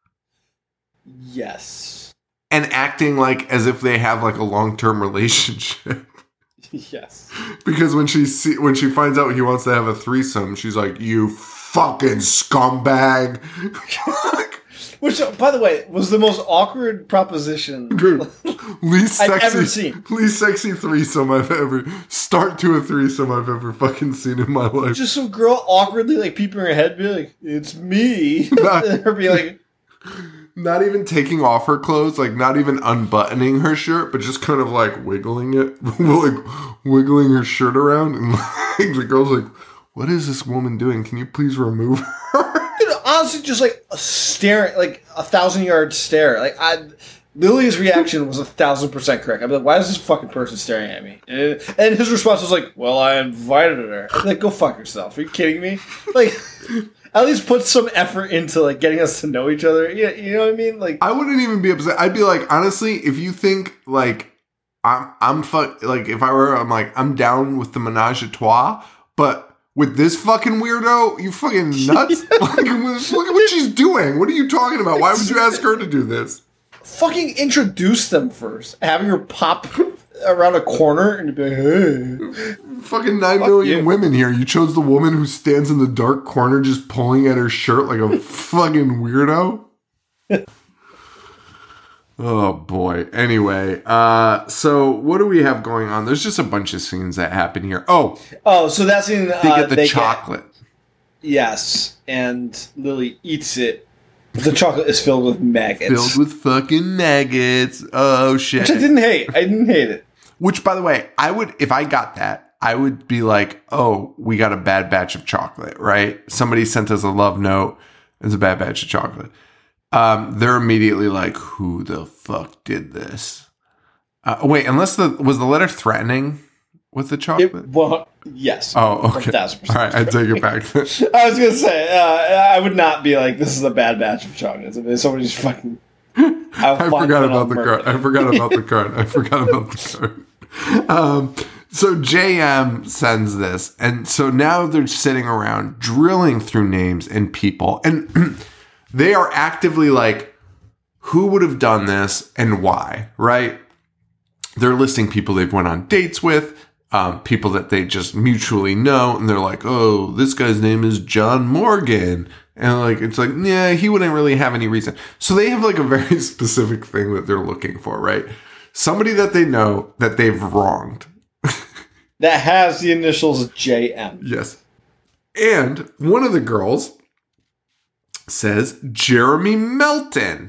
Yes. And acting like as if they have like a long-term relationship. Yes. Because when she see, when she finds out he wants to have a threesome, she's like, "You fucking scumbag." Which, by the way, was the most awkward proposition Dude, least I've sexy, ever seen. Least sexy threesome I've ever start to a threesome I've ever fucking seen in my life. Just some girl awkwardly like peeping her head, be like, "It's me," and her be like, not even taking off her clothes, like not even unbuttoning her shirt, but just kind of like wiggling it, like wiggling her shirt around, and like, the girl's like, "What is this woman doing? Can you please remove her?" honestly, just like a stare, like a thousand yard stare. Like I, Lily's reaction was a thousand percent correct. I'd be like, "Why is this fucking person staring at me?" And, and his response was like, "Well, I invited her." I'd be like, "Go fuck yourself." Are you kidding me? Like, at least put some effort into like getting us to know each other. You, you know what I mean? Like, I wouldn't even be upset. I'd be like, honestly, if you think like I'm, I'm fuck, like if I were, I'm like, I'm down with the menage a trois, but with this fucking weirdo, you fucking nuts? Like, look at what she's doing. What are you talking about? Why would you ask her to do this? Fucking introduce them first. Having her pop around a corner and be like, "Hey." Fucking nine Fuck million you. women here. You chose the woman who stands in the dark corner just pulling at her shirt like a fucking weirdo? Oh boy. Anyway, uh, so what do we have going on? There's just a bunch of scenes that happen here. Oh, Oh, so that's in uh, they get the they chocolate. Get, yes, and Lily eats it. The chocolate is filled with maggots. Filled with fucking maggots. Oh shit. Which I didn't hate. I didn't hate it. Which, by the way, I would, if I got that, I would be like, oh, we got a bad batch of chocolate, right? Somebody sent us a love note. It's a bad batch of chocolate. Um, they're immediately like, who the fuck did this? Uh, wait, unless the, was the letter threatening with the chocolate? It, well, yes. Oh, okay. one thousand percent. All right, I take it back. I was going to say, uh, I would not be like, this is a bad batch of chocolates. If somebody's fucking... I forgot about the card. I forgot about the card. I forgot about the card. Um, so J M sends this. And so now they're sitting around drilling through names and people. And they are actively like, who would have done this and why, right? They're listing people they've went on dates with, um, people that they just mutually know. And they're like, oh, this guy's name is John Morgan. And like, it's like, yeah, he wouldn't really have any reason. So they have like a very specific thing that they're looking for, right? Somebody that they know that they've wronged. That has the initials J M. Yes. And one of the girls says Jeremy Melton,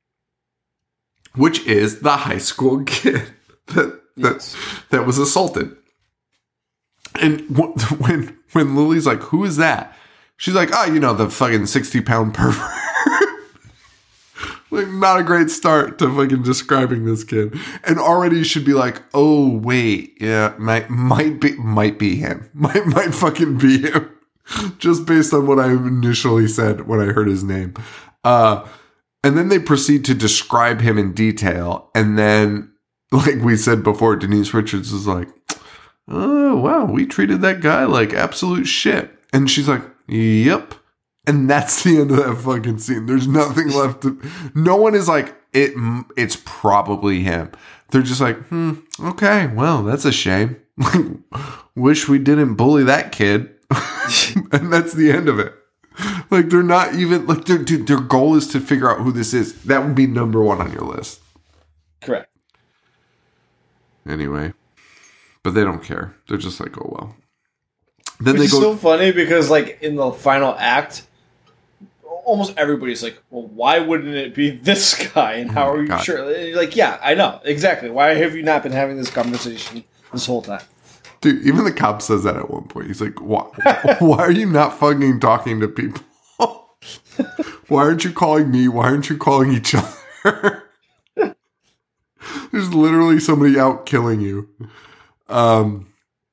which is the high school kid that that, Yes. that was assaulted. And when when Lily's like, who is that? She's like, oh, you know, the fucking sixty pound pervert. Like, not a great start to fucking describing this kid. And already you should be like, oh, wait, yeah, might might be might be him. Might might fucking be him. Just based on what I initially said when I heard his name. Uh, and then they proceed to describe him in detail. And then, like we said before, Denise Richards is like, oh, wow, we treated that guy like absolute shit. And she's like, yep. And that's the end of that fucking scene. There's nothing left to, no one is like, it. it's probably him. They're just like, hmm, okay, well, that's a shame. Wish we didn't bully that kid. And that's the end of it. Like, they're not even, like, they're, dude, their goal is to figure out who this is. That would be number one on your list. Correct. Anyway. But they don't care. They're just like, oh, well. Then Which they is go, so funny because, like, in the final act, almost everybody's like, well, why wouldn't it be this guy? And how Oh my are you God. sure? And you're like, yeah, I know. Exactly. Why have you not been having this conversation this whole time? dude, even the cop says that at one point. He's like, why, why are you not fucking talking to people? Why aren't you calling me? Why aren't you calling each other? There's literally somebody out killing you. Um,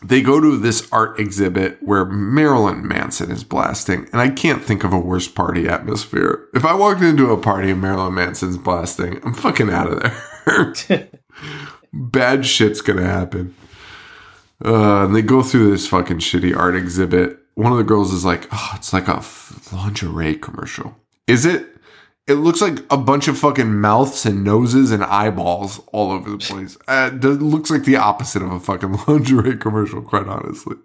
they go to this art exhibit where Marilyn Manson is blasting, and I can't think of a worse party atmosphere. If I walked into a party and Marilyn Manson's blasting, I'm fucking out of there. Bad shit's gonna happen. Uh, and they go through this fucking shitty art exhibit. One of the girls is like, oh, it's like a f- lingerie commercial. Is it? It looks like a bunch of fucking mouths and noses and eyeballs all over the place. Uh, it looks like the opposite of a fucking lingerie commercial, quite honestly.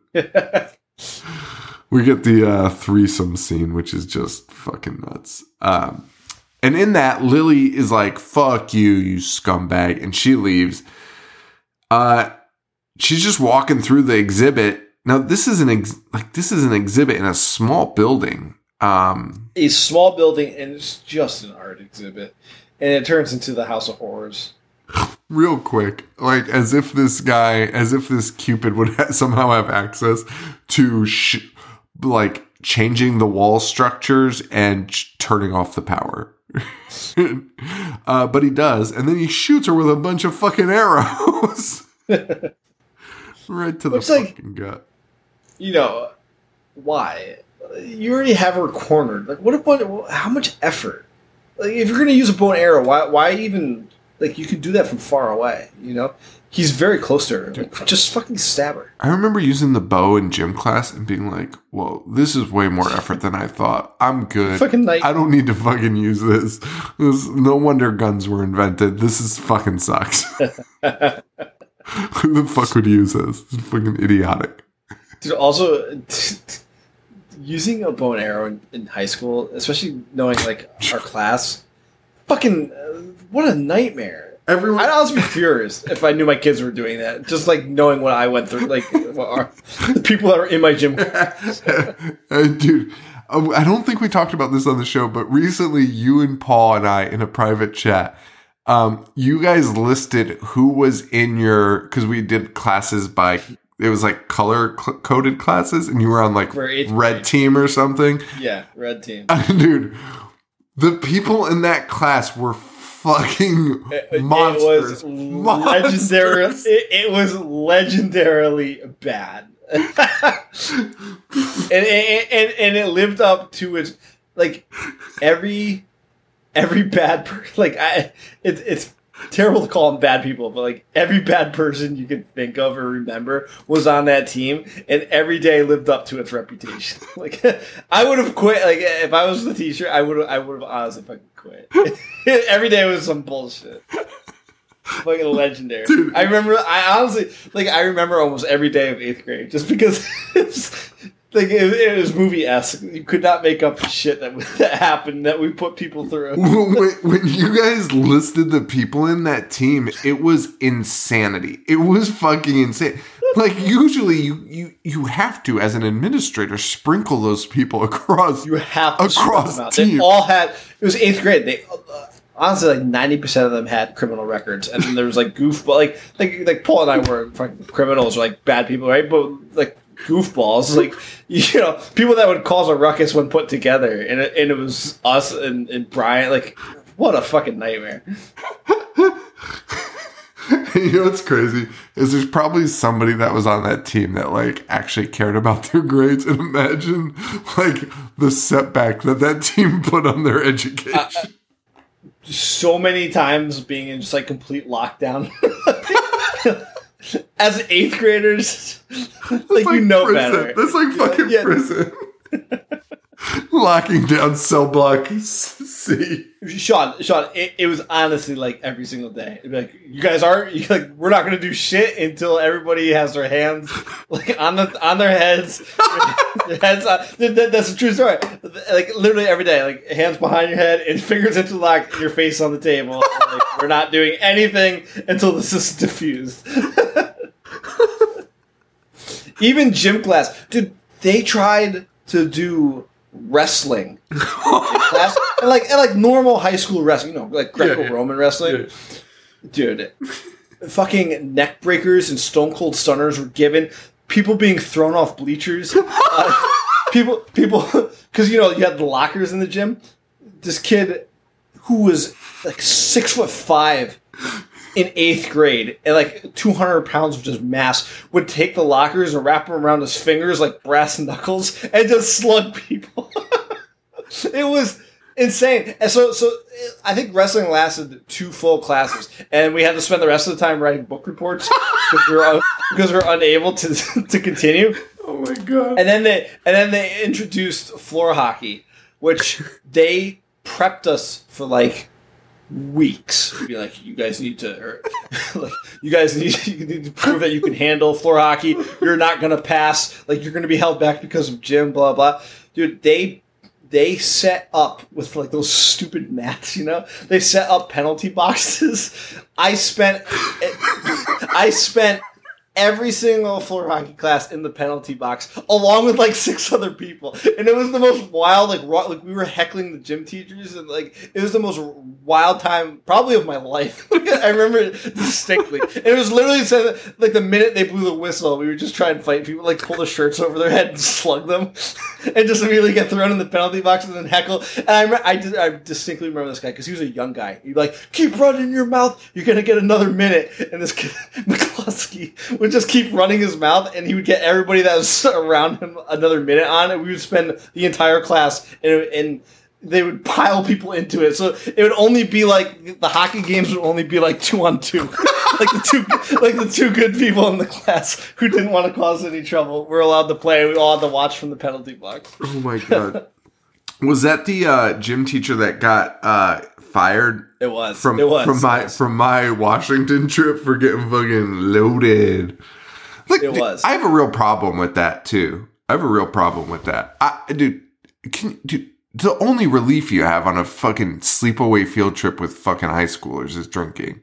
We get the uh, threesome scene, which is just fucking nuts. Um, and in that, Lily is like, fuck you, you scumbag. And she leaves. Uh, she's just walking through the exhibit. Now, this is an ex- like this is an exhibit in a small building. Um, a small building, and it's just an art exhibit, and it turns into the House of Horrors. Real quick, like as if this guy, as if this Cupid would ha- somehow have access to sh- like changing the wall structures and sh- turning off the power. uh, but he does, and then he shoots her with a bunch of fucking arrows right to the Looks fucking like, gut. You know why? You already have her cornered. Like, what about how much effort? Like, if you're gonna use a bow and arrow, why? Why even? Like, you could do that from far away. You know, he's very close to her. Like, just fucking stab her. I remember using the bow in gym class and being like, "Whoa, this is way more effort than I thought. I'm good. Fucking night- I don't need to fucking use this. this. No wonder guns were invented. This is fucking sucks. Who the fuck would use this? It's fucking idiotic." Dude, also. Using a bow and arrow in, in high school, especially knowing like our class, fucking uh, what a nightmare! Everyone, I'd also be furious if I knew my kids were doing that. Just like knowing what I went through, like what are, the people that were in my gym. uh, dude, I don't think we talked about this on the show, but recently you and Paul and I in a private chat, um, you guys listed who was in your because we did classes by. It was like color cl- coded classes, and you were on like red grade. Team or something. Yeah, red team. Dude, the people in that class were fucking it, monsters. It was monsters. legendary. It, it was legendarily bad, and, and and and it lived up to its like every every bad person. Like I, it, it's. terrible to call them bad people, but like every bad person you could think of or remember was on that team, and every day lived up to its reputation. Like I would have quit. Like if I was the teacher, I would. I would have honestly fucking quit. Every day was some bullshit. Fucking legendary. Dude. I remember. I honestly like. I remember almost every day of eighth grade, just because it's like it, it was movie-esque. You could not make up the shit that that happened that we put people through. when, when you guys listed the people in that team, it was insanity. It was fucking insane. Like usually, you you you have to, as an administrator, sprinkle those people across. You have to across them out. teams. They all had. It was eighth grade. They. Uh, Honestly, like ninety percent of them had criminal records, and then there was like goofball, like like like Paul and I were fucking criminals, or like bad people, right? But like goofballs, like you know, people that would cause a ruckus when put together, and it, and it was us and, and Brian. Like, what a fucking nightmare! You know what's crazy is there's probably somebody that was on that team that like actually cared about their grades, and imagine like the setback that that team put on their education. Uh, So many times being in just like complete lockdown as eighth graders, like, like you know prison. better. That's like fucking yeah. prison. Locking down cell block C. Sean, Sean, it, it was honestly like every single day. It'd be like, you guys aren't you, like we're not gonna do shit until everybody has their hands like on the on their heads. Their heads on, that, that's a true story. Like literally every day, like hands behind your head and fingers interlocked, and your face on the table. Like, we're not doing anything until this is diffused. Even gym class, dude. They tried to do wrestling in class, and like and like normal high school wrestling, you know, like Greco-Roman yeah, yeah. wrestling. Yeah. Dude, fucking neck breakers and stone cold stunners were given. People being thrown off bleachers. Uh, people, people, because you know you had the lockers in the gym. This kid who was like six foot five in eighth grade, and like two hundred pounds of just mass, would take the lockers and wrap them around his fingers like brass knuckles and just slug people. It was insane. And so, so I think wrestling lasted two full classes, and we had to spend the rest of the time writing book reports because we were un- because we were unable to to continue. Oh my god! And then they and then they introduced floor hockey, which they prepped us for like weeks. Be like, you guys need to, or, like, you guys need, you need to prove that you can handle floor hockey. You're not gonna pass. Like, you're gonna be held back because of gym. Blah blah. Dude, they they set up with like those stupid mats. You know, they set up penalty boxes. I spent I spent. every single floor hockey class in the penalty box, along with like six other people, and it was the most wild. Like, raw, like we were heckling the gym teachers, and like it was the most wild time probably of my life. I remember it distinctly. And it was literally said like the minute they blew the whistle, we would just try and fight people, like pull the shirts over their head and slug them, and just immediately get thrown in the penalty box and then heckle. And I remember, I, did, I distinctly remember this guy because he was a young guy. He'd be like, "Keep running your mouth, you're gonna get another minute." And this kid, McCluskey, would just keep running his mouth, and he would get everybody that was around him another minute on, and we would spend the entire class, and, and they would pile people into it. So it would only be like the hockey games would only be like two on two, like the two like the two good people in the class who didn't want to cause any trouble were allowed to play. We all had to watch from the penalty box. Oh my god! Was that the uh, gym teacher that got uh, fired? It was from it was from my from my Washington trip for getting fucking loaded. Like, it was. I have a real problem with that too. I have a real problem with that. I, dude, can dude, the only relief you have on a fucking sleepaway field trip with fucking high schoolers is drinking.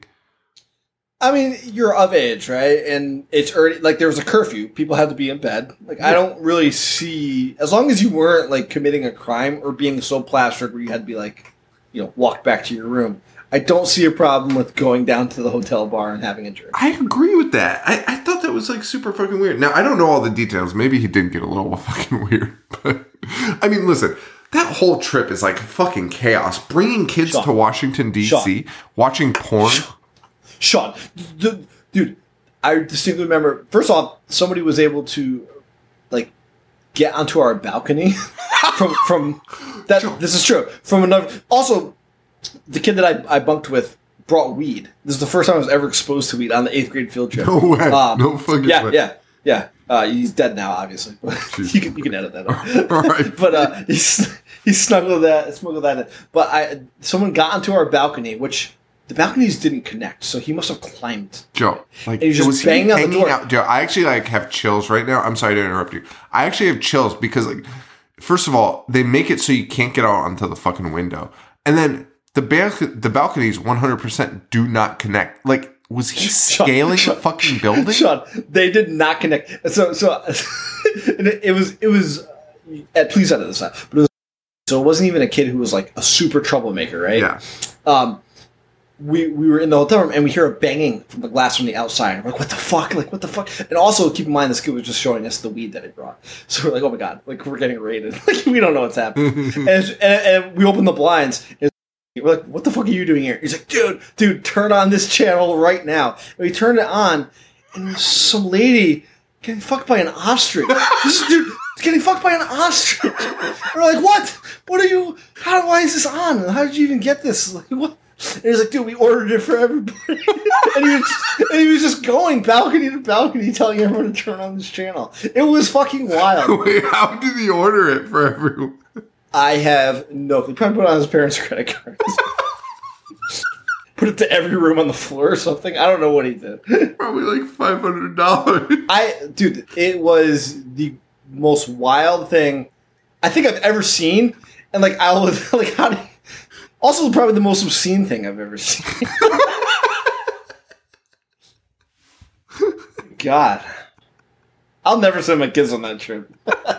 I mean, you're of age, right? And it's early. Like, there was a curfew. People had to be in bed. Like, yeah. I don't really see, as long as you weren't like committing a crime or being so plastered where you had to be like, you know, walk back to your room. I don't see a problem with going down to the hotel bar and having a drink. I agree with that. I, I thought that was like super fucking weird. Now, I don't know all the details. Maybe he did get a little fucking weird. But, I mean, listen, that whole trip is like fucking chaos. Bringing kids Sean. to Washington, D C, Sean. watching porn. Sean, the, dude, I distinctly remember, first off, somebody was able to, like, get onto our balcony from, from that. Sean. This is true. From another, also, the kid that I, I bunked with brought weed. This is the first time I was ever exposed to weed on the eighth grade field trip. No way. Um, no fucking yeah, way. Yeah, yeah, yeah. Uh, he's dead now, obviously. you can you can edit that out. All right. But uh, he he snuggled that smuggled that in. But I someone got onto our balcony, which the balconies didn't connect, so he must have climbed. Joe, like, and he just was banging he on the door. Out? Joe, I actually like have chills right now. I'm sorry to interrupt you. I actually have chills because, like, first of all, they make it so you can't get out onto the fucking window, and then the ba- the balconies one hundred percent do not connect. Like, was he scaling Sean, the fucking building? Sean, they did not connect. So, so and it, it was it was. Uh, please edit this out. But it was, so it wasn't even a kid who was like a super troublemaker, right? Yeah. Um, we we were in the hotel room and we hear a banging from the glass from the outside. We're like, what the fuck? Like, what the fuck? And also, keep in mind, this kid was just showing us the weed that he brought. So we're like, oh my god, like we're getting raided. Like we don't know what's happening. and, and, and we open the blinds. And we're like, what the fuck are you doing here? He's like, dude, dude, turn on this channel right now. And we turned it on, and there's some lady getting fucked by an ostrich. This dude is getting fucked by an ostrich. We're like, what? What are you? How? Why is this on? How did you even get this? Like, what? And he's like, dude, we ordered it for everybody. and, he was just, and he was just going balcony to balcony telling everyone to turn on this channel. It was fucking wild. Wait, how did he order it for everyone? I have no clue. Probably put it on his parents' credit cards. Put it to every room on the floor or something. I don't know what he did. Probably like five hundred dollars. I, dude, it was the most wild thing I think I've ever seen. And like, I was like, how do you, also probably the most obscene thing I've ever seen. God. I'll never send my kids on that trip.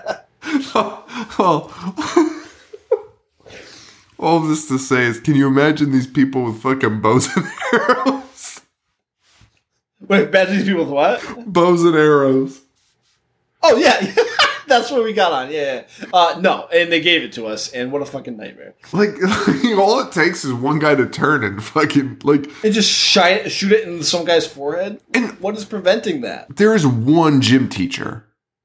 oh. All this to say is, can you imagine these people with fucking bows and arrows? Wait, imagine these people with what? Bows and arrows. Oh, yeah. That's what we got on. Yeah. yeah. Uh, no, and they gave it to us, and what a fucking nightmare. Like, all it takes is one guy to turn and fucking, like... And just shine, shoot it in some guy's forehead? And what is preventing that? There is one gym teacher.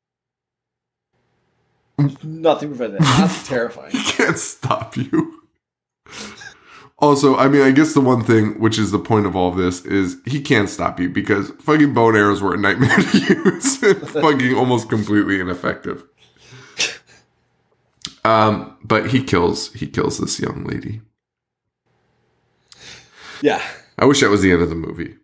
Nothing preventing that. That's terrifying. He can't stop you. Also, I mean, I guess the one thing, which is the point of all of this, is he can't stop you because fucking bow and arrows were a nightmare to use. Fucking almost completely ineffective. Um, but he kills, he kills this young lady. Yeah. I wish that was the end of the movie.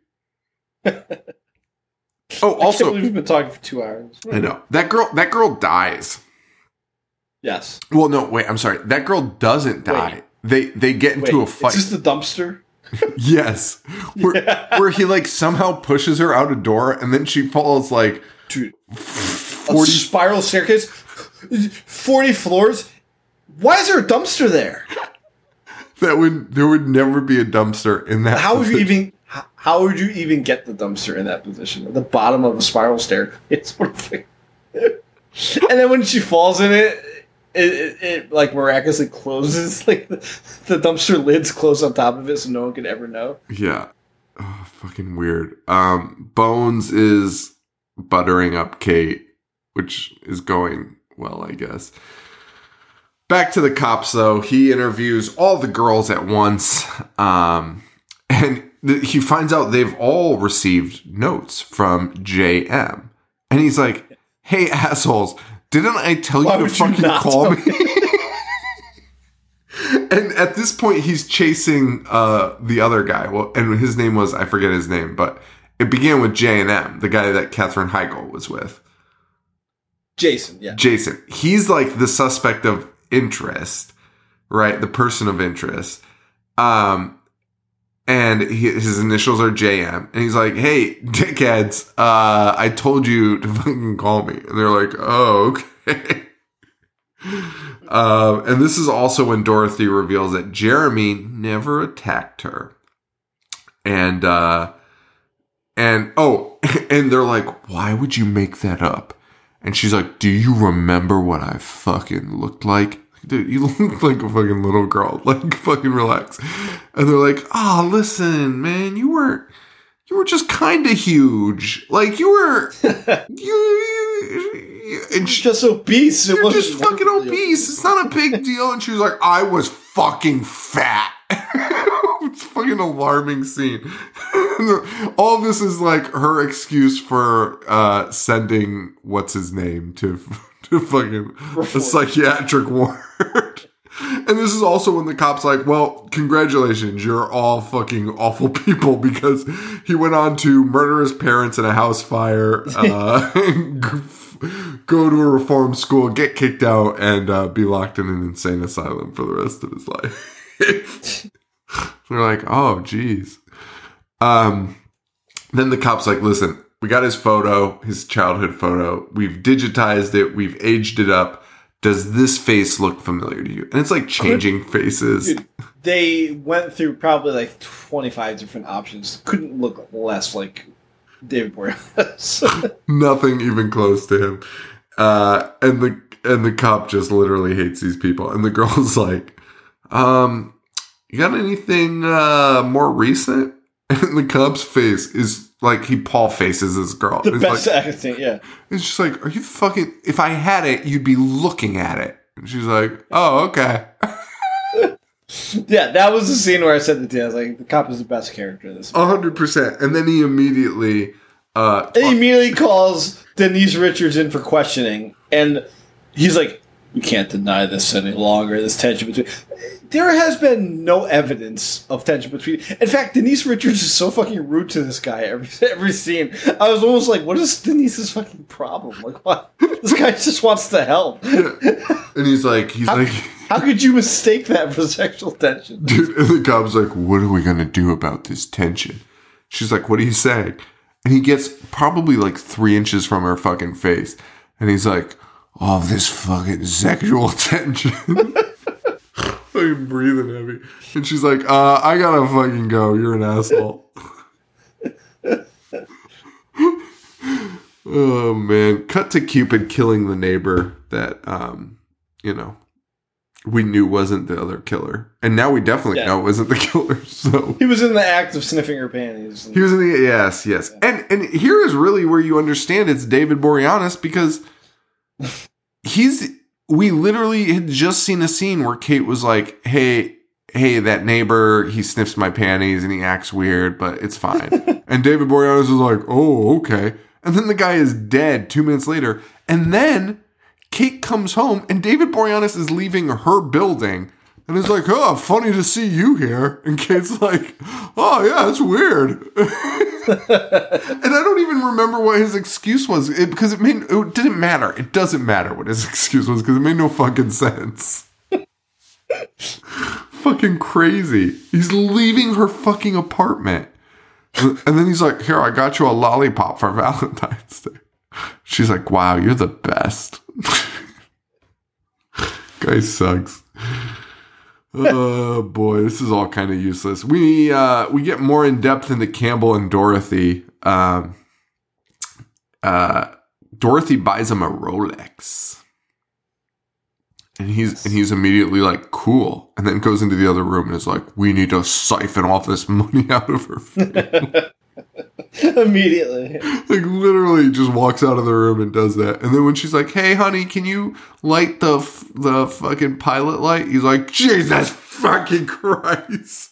Oh, I also, can't believe we've been talking for two hours. I know that girl. That girl dies. Yes. Well, no, wait. I'm sorry. That girl doesn't die. Wait. They they get into wait, a fight. Is this the dumpster? Yes, where, Yeah. where he like somehow pushes her out a door, and then she falls like Dude, forty a spiral staircase, forty floors. Why is there a dumpster there? That would there would never be a dumpster in that. How would you position. even? How, how would you even get the dumpster in that position at the bottom of a spiral staircase? And then when she falls in it, it, it, it like miraculously closes. Like the, the dumpster lids close on top of it, so no one could ever know. Yeah, oh, fucking weird. Um, Bones is buttering up Kate, which is going well, I guess. Back to the cops, though. He interviews all the girls at once, um, and th- he finds out they've all received notes from J M. And he's like, hey, assholes, didn't I tell Why you to would you fucking not call tell me? And at this point, he's chasing uh, the other guy. Well, and his name was, I forget his name, but it began with J and M, the guy that Katherine Heigl was with. Jason, yeah. Jason. He's like the suspect of interest, right? The person of interest. Um, and he, his initials are J M. And he's like, hey, dickheads, uh, I told you to fucking call me. And they're like, oh, okay. Um, and this is also when Dorothy reveals that Jeremy never attacked her. And, uh, and, oh, and they're like, why would you make that up? And she's like, do you remember what I fucking looked like? Dude, you look like a fucking little girl. Like, fucking relax. And they're like, oh, listen, man, you were, you were just kind of huge. Like, you were, you, you and she, just obese. It you're wasn't just fucking obese. It's not a big deal. And she was like, I was fucking fat. It's a fucking alarming scene. All of this is like her excuse for uh, sending what's his name to to fucking a psychiatric ward. And this is also when the cop's like, well, congratulations, you're all fucking awful people because he went on to murder his parents in a house fire, uh, go to a reform school, get kicked out, and uh, be locked in an insane asylum for the rest of his life. They're like, oh, geez. Um, then the cop's like, listen, we got his photo, his childhood photo. We've digitized it. We've aged it up. Does this face look familiar to you? And it's like changing faces. Dude, they went through probably like twenty-five different options. Couldn't look less like David Boreanaz. Nothing even close to him. Uh, and the and the cop just literally hates these people. And the girl's like, um, you got anything uh, more recent? And the cop's face is like, he Paul faces this girl. The it's best like, acting, yeah. It's just like, are you fucking, if I had it, you'd be looking at it. And she's like, oh, okay. Yeah, that was the scene where I said the I was like, the cop is the best character in this movie. A hundred percent. And then he immediately, uh, And he immediately calls Denise Richards in for questioning. And he's like, we can't deny this any longer, this tension between... There has been no evidence of tension between... In fact, Denise Richards is so fucking rude to this guy every every scene. I was almost like, what is Denise's fucking problem? Like, what? This guy just wants to help. Yeah. And he's like, he's how, like... How could you mistake that for sexual tension? Dude, and the cop's like, what are we going to do about this tension? She's like, what are you saying? And he gets probably like three inches from her fucking face. And he's like, all this fucking sexual tension. Fucking breathing heavy. And she's like, uh, I gotta fucking go. You're an asshole. uh, Oh man. Cut to Cupid killing the neighbor that um, you know, we knew wasn't the other killer. And now we definitely Yeah. know it wasn't the killer. So He was in the act of sniffing her panties. And, he was in the yes, yes. And and here is really where you understand it's David Boreanaz, because he's we literally had just seen a scene where Kate was like, Hey, hey, that neighbor, he sniffs my panties and he acts weird, but it's fine. And David Boreanaz is like, oh, okay. And then the guy is dead two minutes later. And then Kate comes home and David Boreanaz is leaving her building and is like, oh, funny to see you here. And Kate's like, oh, yeah, that's weird. And I don't even remember what his excuse was, it, because it made it didn't matter. It doesn't matter what his excuse was because it made no fucking sense. Fucking crazy. He's leaving her fucking apartment. And then he's like, here, I got you a lollipop for Valentine's Day. She's like, wow, you're the best. Guy sucks. Oh boy, this is all kind of useless. We uh, we get more in depth into Campbell and Dorothy. Um, uh, Dorothy buys him a Rolex. And he's and he's immediately like, cool. And then goes into the other room and is like, we need to siphon all this money out of her family. Immediately. Like, literally just walks out of the room and does that. And then when she's like, hey, honey, can you light the f- the fucking pilot light? He's like, Jesus fucking Christ.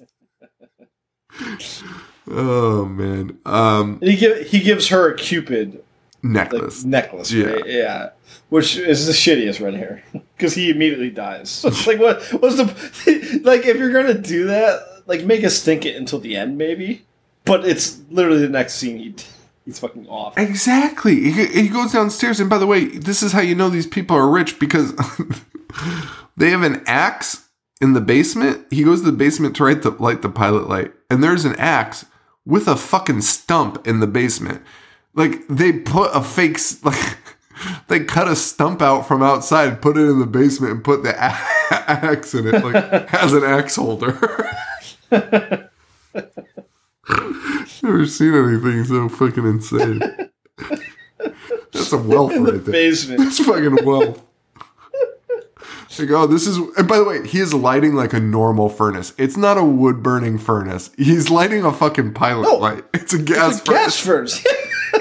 Oh, man. Um, He give, he gives her a Cupid necklace. like, necklace, Yeah. right? Yeah. Which is the shittiest right here. Because he immediately dies. So it's like, what what's the... Like, if you're going to do that, like, make us think it until the end, maybe. But it's literally the next scene he he's fucking off. Exactly. He, he goes downstairs. And by the way, this is how you know these people are rich, because they have an axe in the basement. He goes to the basement to light the, light the pilot light. And there's an axe with a fucking stump in the basement. Like, they put a fake... like they cut a stump out from outside, put it in the basement, and put the a- axe in it. Like, as an axe holder. Never seen anything so fucking insane. That's a wealth In the right there. basement. That's fucking wealth. Like, oh, this is... And by the way, he is lighting like a normal furnace. It's not a wood-burning furnace. He's lighting a fucking pilot No, light. It's a gas It's a gas furnace. furnace.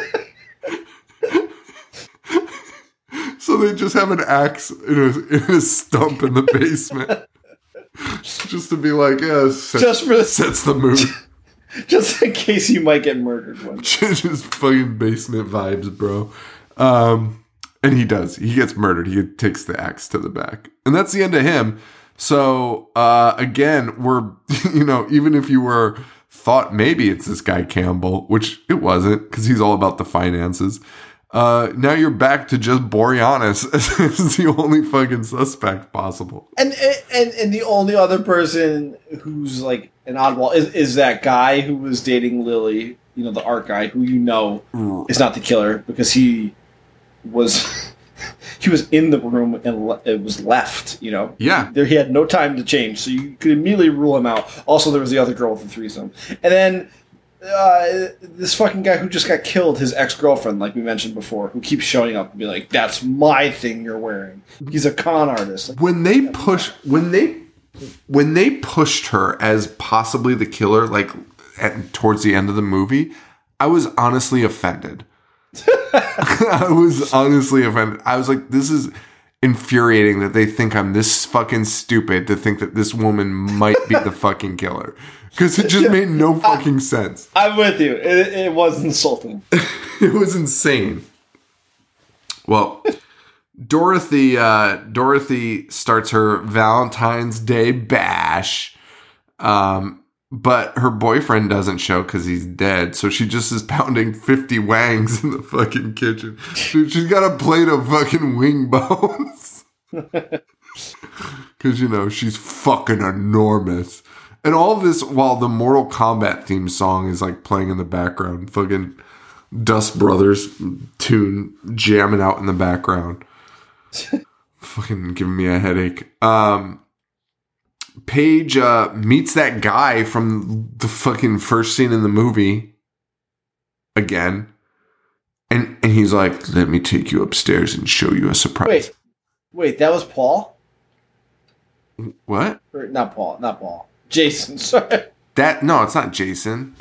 So they just have an axe in a, in a stump in the basement. Just to be like, yeah, set, Just for the- sets the mood. Just in case you might get murdered one day. Just fucking basement vibes, bro. Um, and he does. He gets murdered. He takes the axe to the back. And that's the end of him. So, uh, again, we're, you know, even if you were thought maybe it's this guy Campbell, which it wasn't, because he's all about the finances. Uh, now you're back to just Boreanaz as the only fucking suspect possible. And, and and the only other person who's like an oddball is, is that guy who was dating Lily, you know, the art guy, who you know is not the killer because he was he was in the room and le- it was left. You know, Yeah. there he had no time to change, so you could immediately rule him out. Also, there was the other girl with the threesome, and then. Uh, this fucking guy who just got killed, his ex-girlfriend, like we mentioned before, who keeps showing up and be like, that's my thing you're wearing. He's a con artist. Like, When they push, when they, when they pushed her as possibly the killer, like at, towards the end of the movie, I was honestly offended. I was honestly offended. I was like, this is infuriating that they think I'm this fucking stupid to think that this woman might be the fucking killer. Because it just made no fucking sense. I'm with you. It, it was insulting. It was insane. Well, Dorothy, uh, Dorothy starts her Valentine's Day bash. Um, but her boyfriend doesn't show because he's dead. So she just is pounding fifty wangs in the fucking kitchen. Dude, she's got a plate of fucking wing bones. Because, you know, she's fucking enormous. And all this while the Mortal Kombat theme song is like playing in the background. Fucking Dust Brothers tune jamming out in the background. Fucking giving me a headache. Um, Paige uh, meets that guy from the fucking first scene in the movie. Again. And and he's like, let me take you upstairs and show you a surprise. Wait, wait, that was Paul? What? Or, not Paul, not Paul. Jason, sorry. That no, it's not Jason.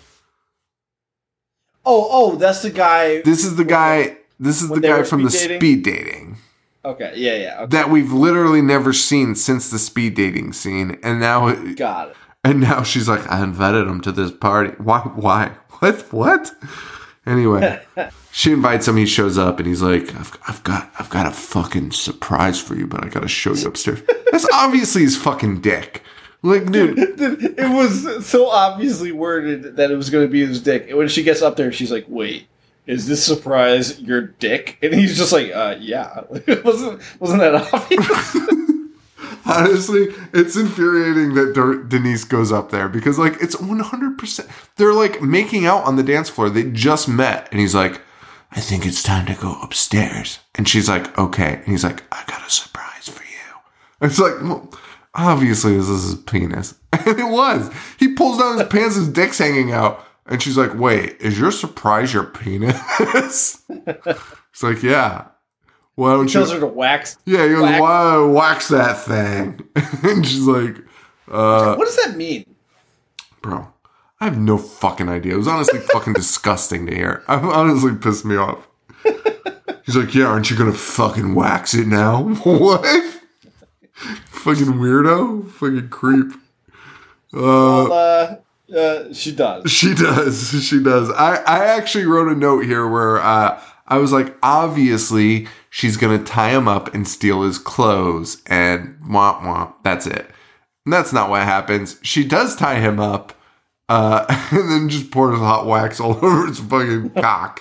Oh, oh, that's the guy. This is the guy. This is the guy from the dating? speed dating. Okay, yeah, yeah. Okay. That we've literally never seen since the speed dating scene, and now Got it. And now she's like, I invited him to this party. Why? Why? What? What? Anyway, she invites him. He shows up, and he's like, I've, I've got, I've got a fucking surprise for you, but I gotta show you upstairs. That's obviously his fucking dick. Like, dude, it was so obviously worded that it was going to be his dick. And when she gets up there, she's like, "Wait, is this surprise your dick?" And he's just like, "Uh, yeah." wasn't wasn't that obvious? Honestly, it's infuriating that De- Denise goes up there because, like, it's one hundred percent. They're, like, making out on the dance floor. They just met. And he's like, I think it's time to go upstairs. And she's like, okay. And he's like, I got a surprise for you. And it's like, well, obviously this is his penis. And it was. He pulls down his pants, his dick's hanging out. And she's like, wait, is your surprise your penis? It's like, yeah. Why don't he tells you? her to wax. Yeah, he goes, wax. why wax that thing? And she's like, uh, what does that mean? bro, I have no fucking idea. It was honestly fucking disgusting to hear. It honestly pissed me off. He's like, yeah, aren't you gonna fucking wax it now? What? Fucking weirdo? Fucking creep. Uh, Well, uh, uh, she does. She does. She does. I, I actually wrote a note here where uh, I was like, obviously, she's going to tie him up and steal his clothes. And womp womp. That's it. And that's not what happens. She does tie him up uh, and then just pours hot wax all over his fucking cock.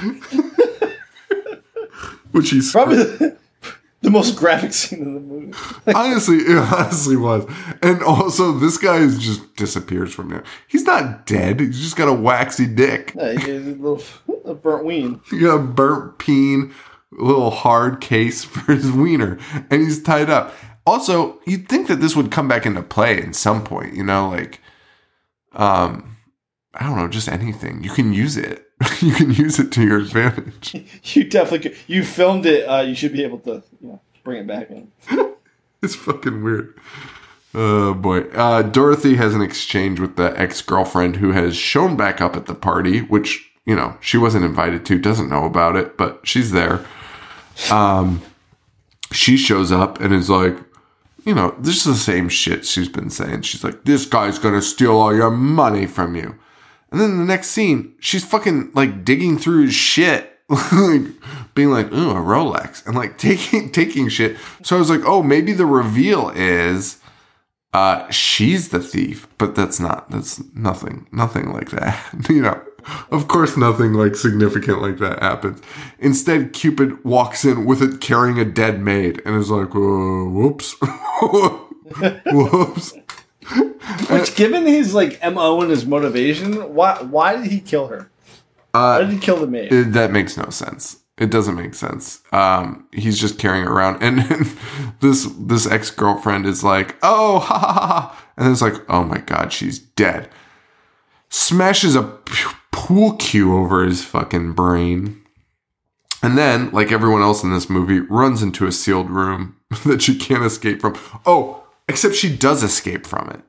Which he's Probably the, the most graphic scene in the movie. honestly, it honestly was. And also, this guy is just disappears from there. He's not dead. He's just got a waxy dick. Yeah, he has a little a burnt ween. He got a burnt peen, a little hard case for his wiener, and he's tied up. Also, you'd think that this would come back into play at some point, you know, like, um, I don't know, just anything. You can use it. You can use it to your advantage. You definitely could. You filmed it. Uh, you should be able to, you know, bring it back in. It's fucking weird. Oh, boy. Uh, Dorothy has an exchange with the ex-girlfriend who has shown back up at the party, which, you know, she wasn't invited to, doesn't know about it, but she's there. Um, she shows up and is like, you know, this is the same shit she's been saying. She's like, this guy's gonna steal all your money from you. And then the next scene, she's fucking, like, digging through his shit. Like, being like, ooh, a Rolex. And, like, taking taking shit. So I was like, oh, maybe the reveal is uh, she's the thief. But that's not. That's nothing. Nothing like that. You know, of course nothing, like, significant like that happens. Instead, Cupid walks in with it carrying a dead maid. And is like, uh, whoops. Whoops. Which, given his like M O and his motivation, why why did he kill her? Uh, why did he kill the maid? It, that makes no sense. It doesn't make sense. Um, he's just carrying her around, and, and this this ex girlfriend is like, "Oh, ha ha ha ha," and it's like, "Oh my god, she's dead." Smashes a p- pool cue over his fucking brain, and then, like everyone else in this movie, runs into a sealed room that she can't escape from. Oh. Except she does escape from it.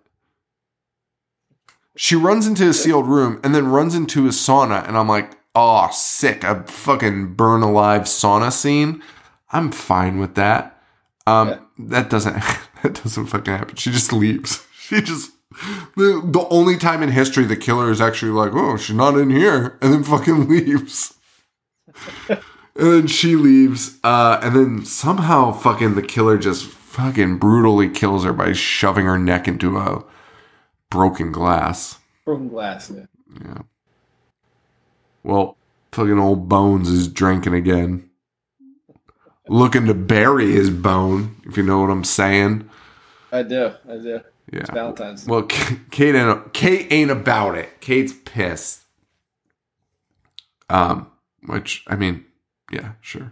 She runs into a sealed room and then runs into a sauna. And I'm like, oh, sick. A fucking burn alive sauna scene. I'm fine with that. Um, yeah. That doesn't, that doesn't fucking happen. She just leaves. She just, the, the only time in history the killer is actually like, oh, she's not in here. And then fucking leaves. And then she leaves. Uh, and then somehow fucking the killer just fucking brutally kills her by shoving her neck into a broken glass. Broken glass, yeah. Yeah. Well, fucking old Bones is drinking again. Looking to bury his bone, if you know what I'm saying. I do, I do. Yeah. It's Valentine's Day. Well, Kate ain't, Kate ain't about it. Kate's pissed. Um, which, I mean, yeah, sure.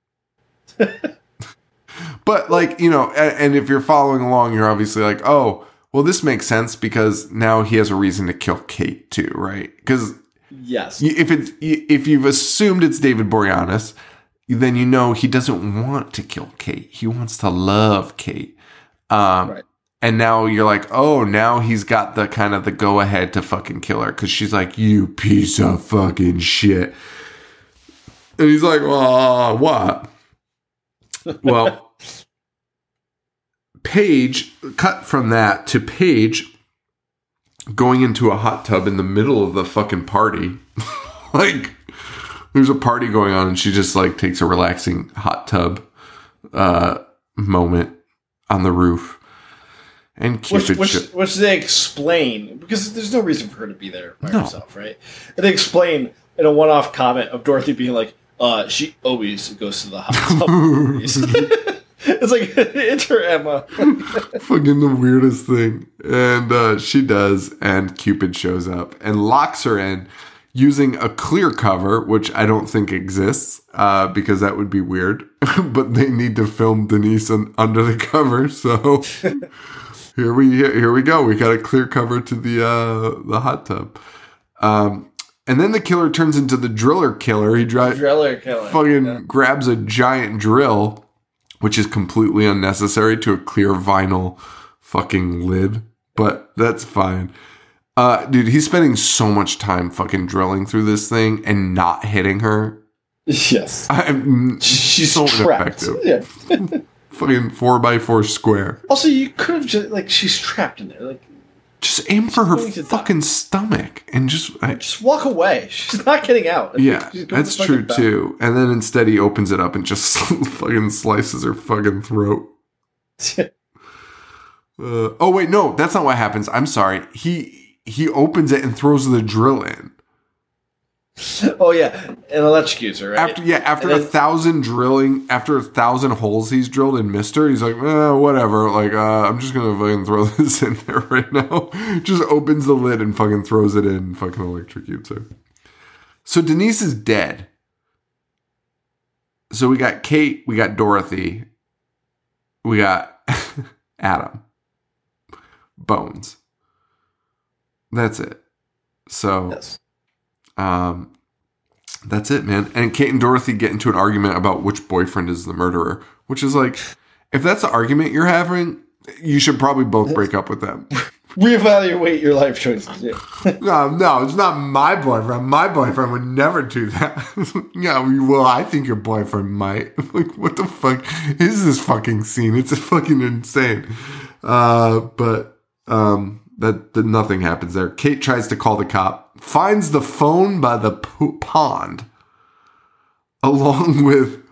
But, like, you know, and, and if you're following along, you're obviously like, oh, well, this makes sense because now he has a reason to kill Kate, too, right? Because Yes. If it's if you've assumed it's David Boreanaz, then you know he doesn't want to kill Kate. He wants to love Kate. Um, right. And now you're like, oh, now he's got the kind of the go ahead to fucking kill her because she's like, you piece of fucking shit. And he's like, oh, what? Well, Paige, cut from that to Paige going into a hot tub in the middle of the fucking party. Like, there's a party going on and she just like takes a relaxing hot tub uh, moment on the roof. And Cupid which, which, sh- which they explain, because there's no reason for her to be there by No. herself, right? And they explain in a one-off comment of Dorothy being like, uh, she always goes to the hot tub movies. It's like, enter Emma. fucking the weirdest thing. And uh, she does, and Cupid shows up and locks her in using a clear cover, which I don't think exists, uh, because that would be weird. But they need to film Denise un- under the cover, so here we here we go. We got a clear cover to the uh, the hot tub. Um, and then the killer turns into the driller killer. He dri- Driller killer. fucking Yeah. grabs a giant drill, which is completely unnecessary to a clear vinyl fucking lid, but that's fine. Uh, dude, he's spending so much time fucking drilling through this thing and not hitting her. Yes. I'm She's so trapped. ineffective. Yeah. Fucking four by four square. Also, you could have just, like, she's trapped in there. Like, Just aim for her going to die. fucking stomach and just... I, just walk away. She's not getting out. yeah, She's going that's to true fucking die. too. And then instead he opens it up and just fucking slices her fucking throat. Uh, oh wait, no, that's not what happens. I'm sorry. He he opens it and throws the drill in. Oh, yeah. And electrocutes her, right? After yeah, after And a then- thousand drilling, after a thousand holes he's drilled and missed her, he's like, eh, whatever. Like, uh, I'm just gonna fucking throw this in there right now. Just opens the lid and fucking throws it in, and fucking electrocutes her. So Denise is dead. So we got Kate, we got Dorothy, we got Adam. Bones. That's it. So, Yes. um, that's it, man. And Kate and Dorothy get into an argument about which boyfriend is the murderer, which is like, if that's the argument you're having, you should probably both break up with them. Reevaluate your life choices. Yeah. No, no, it's not my boyfriend. My boyfriend would never do that. Yeah, well, I think your boyfriend might. Like, what the fuck is this fucking scene? It's fucking insane. Uh, but um, that, that nothing happens there. Kate tries to call the cop, finds the phone by the po- pond, along with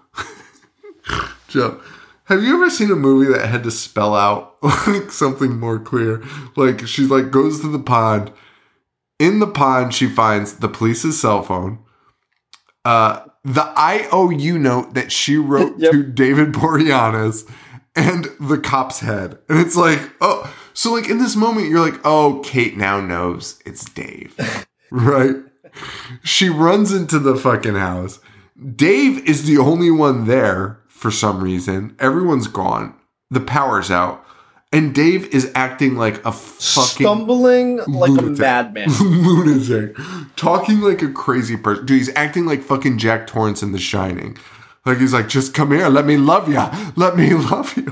Joe. Have you ever seen a movie that had to spell out like something more clear? Like she's like goes to the pond. In the pond, she finds the police's cell phone, uh, the I O U note that she wrote Yep. to David Boreanaz, and the cop's head. And it's like, oh, so like in this moment, you're like, oh, Kate now knows it's Dave, right? She runs into the fucking house. Dave is the only one there. For some reason, everyone's gone. The power's out. And Dave is acting like a fucking Stumbling like lunatic. a madman. lunatic. Talking like a crazy person. Dude, he's acting like fucking Jack Torrance in The Shining. Like he's like, just come here, let me love you. Let me love you.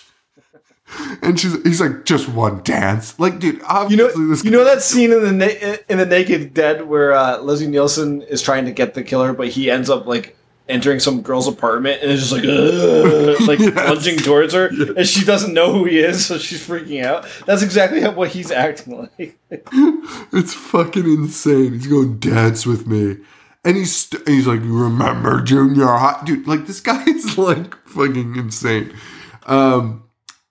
And she's he's like, just one dance. Like, dude, You obviously know, this you know that scene in the na- in the Naked Dead where uh, Leslie Nielsen is trying to get the killer, but he ends up like entering some girl's apartment and is just like, "Ugh," like Yes. lunging towards her, and she doesn't know who he is, so she's freaking out. That's exactly how, what he's acting like. It's fucking insane. He's going, dance with me. And he's st- he's like, remember junior high? Dude, like, this guy is, like, fucking insane. Um,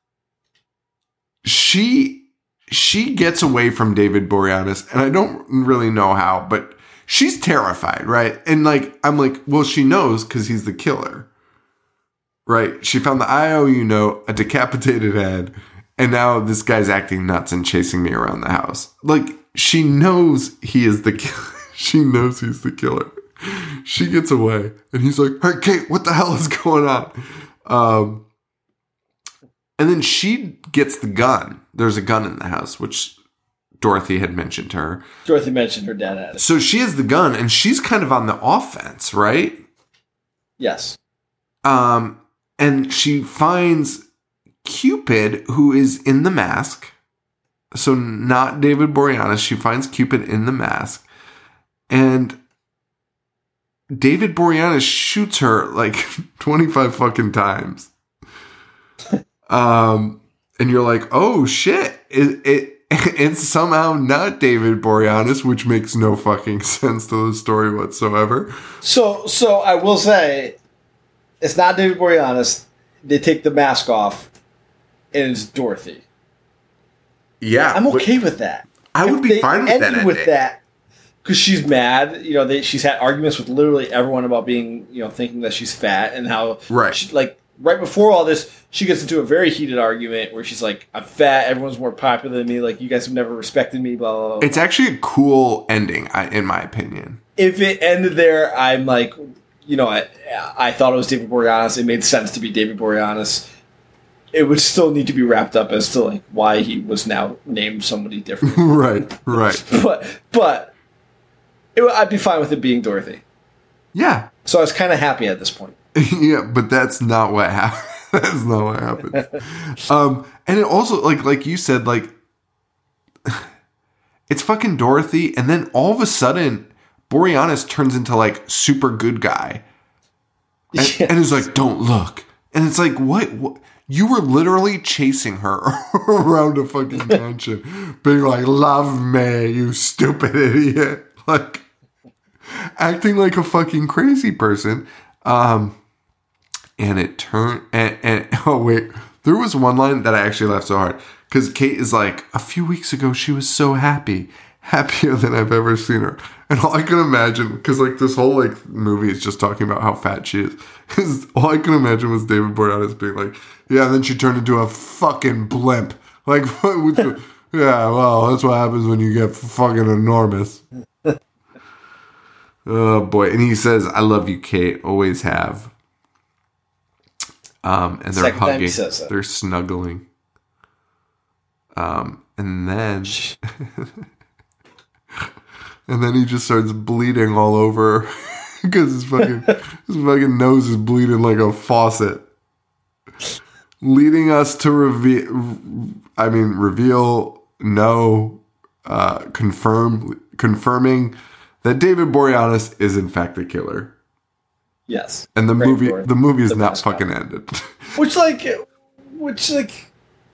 she, she gets away from David Boreanaz, and I don't really know how, but she's terrified, right? And, like, I'm like, well, she knows because he's the killer. Right? She found the I O U note, a decapitated head, and now this guy's acting nuts and chasing me around the house. Like, she knows he is the killer. She knows he's the killer. She gets away. And he's like, hey, Kate, what the hell is going on? Um, and then she gets the gun. There's a gun in the house, which Dorothy had mentioned her. Dorothy mentioned her dad had it. So she has the gun, and she's kind of on the offense, right? Yes. Um, and she finds Cupid, who is in the mask. So not David Boreanaz. She finds Cupid in the mask. And David Boreanaz shoots her like twenty-five fucking times. um, and you're like, oh shit. It, it It's somehow not David Boreanaz, which makes no fucking sense to the story whatsoever. So, so I will say, it's not David Boreanaz. They take the mask off, and it's Dorothy. Yeah, I'm okay with that. I would If be they fine with ended that. With that, because she's mad. You know, they, she's had arguments with literally everyone about being, you know, thinking that she's fat and how, right, she, like. Right before all this, she gets into a very heated argument where she's like, I'm fat, everyone's more popular than me, like, you guys have never respected me, blah, blah, blah. It's actually a cool ending, in my opinion. If it ended there, I'm like, you know, I, I thought it was David Boreanaz. It made sense to be David Boreanaz. It would still need to be wrapped up as to, like, why he was now named somebody different. Right, right. But, but it, I'd be fine with it being Dorothy. Yeah. So I was kind of happy at this point. Yeah, but that's not what happened. That's not what happened. um, and it also, like, like you said, like, it's fucking Dorothy, and then all of a sudden, Boreanaz turns into like super good guy, and, Yes. and is like, "Don't look," and it's like, what? what? You were literally chasing her around a fucking mansion, being like, "Love me, you stupid idiot!" Like, acting like a fucking crazy person. Um, and it turned, and, and oh wait, there was one line that I actually laughed so hard because Kate is like, a few weeks ago she was so happy, happier than I've ever seen her, and all I can imagine, because like this whole like movie is just talking about how fat she is, is all I can imagine was David Boreanaz being like, yeah, and then she turned into a fucking blimp, like, with the, yeah, well, that's what happens when you get fucking enormous. Oh boy, and he says, "I love you, Kate. Always have." Um, and they're Second time he hugging, says that. they're snuggling. Um, and then, and then he just starts bleeding all over because his fucking his fucking nose is bleeding like a faucet, leading us to reveal. I mean, reveal no, uh, confirm confirming. That David Boreanaz is in fact the killer. Yes. And the Great movie Dorothy. the movie is The not mascot. fucking ended. Which, like, which, like,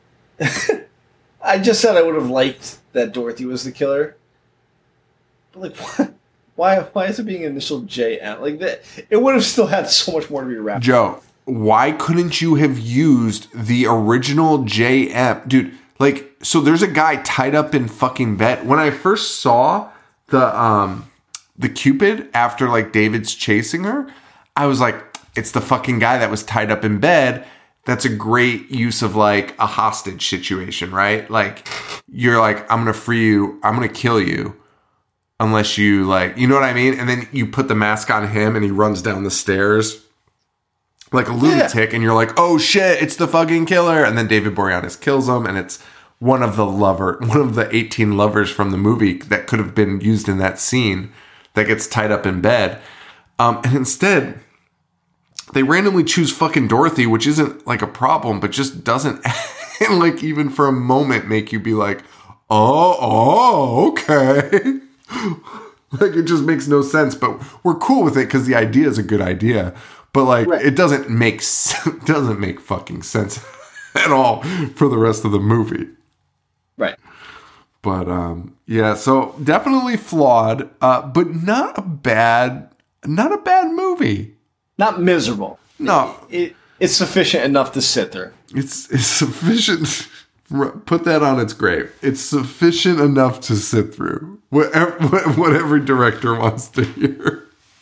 I just said I would have liked that Dorothy was the killer. But, like, what? Why, why is it being initial J M? Like, that, it would have still had so much more to be wrapped up. Joe, why couldn't you have used the original J M? Dude, like, so there's a guy tied up in fucking bed. When I first saw the um the Cupid after like David's chasing her, I was like, it's the fucking guy that was tied up in bed. That's a great use of like a hostage situation, right? Like, you're like, I'm gonna free you, I'm gonna kill you unless you, like, you know what I mean? And then you put the mask on him and he runs down the stairs like a lunatic, yeah. And you're like, oh shit, it's the fucking killer. And then David Boreanaz kills him, and it's one of the lover, one of the eighteen lovers from the movie that could have been used in that scene that gets tied up in bed. Um, and instead, they randomly choose fucking Dorothy, which isn't like a problem, but just doesn't, like, even for a moment make you be like, oh, oh, okay. Like, it just makes no sense, but we're cool with it because the idea is a good idea. But like, right. It doesn't make doesn't make fucking sense at all for the rest of the movie. Right. But um, yeah, so definitely flawed, uh, but not a bad, not a bad movie. Not miserable. No, it, it, it's sufficient enough to sit there. It's it's sufficient. Put that on its grave. It's sufficient enough to sit through. Whatever, whatever director wants to hear.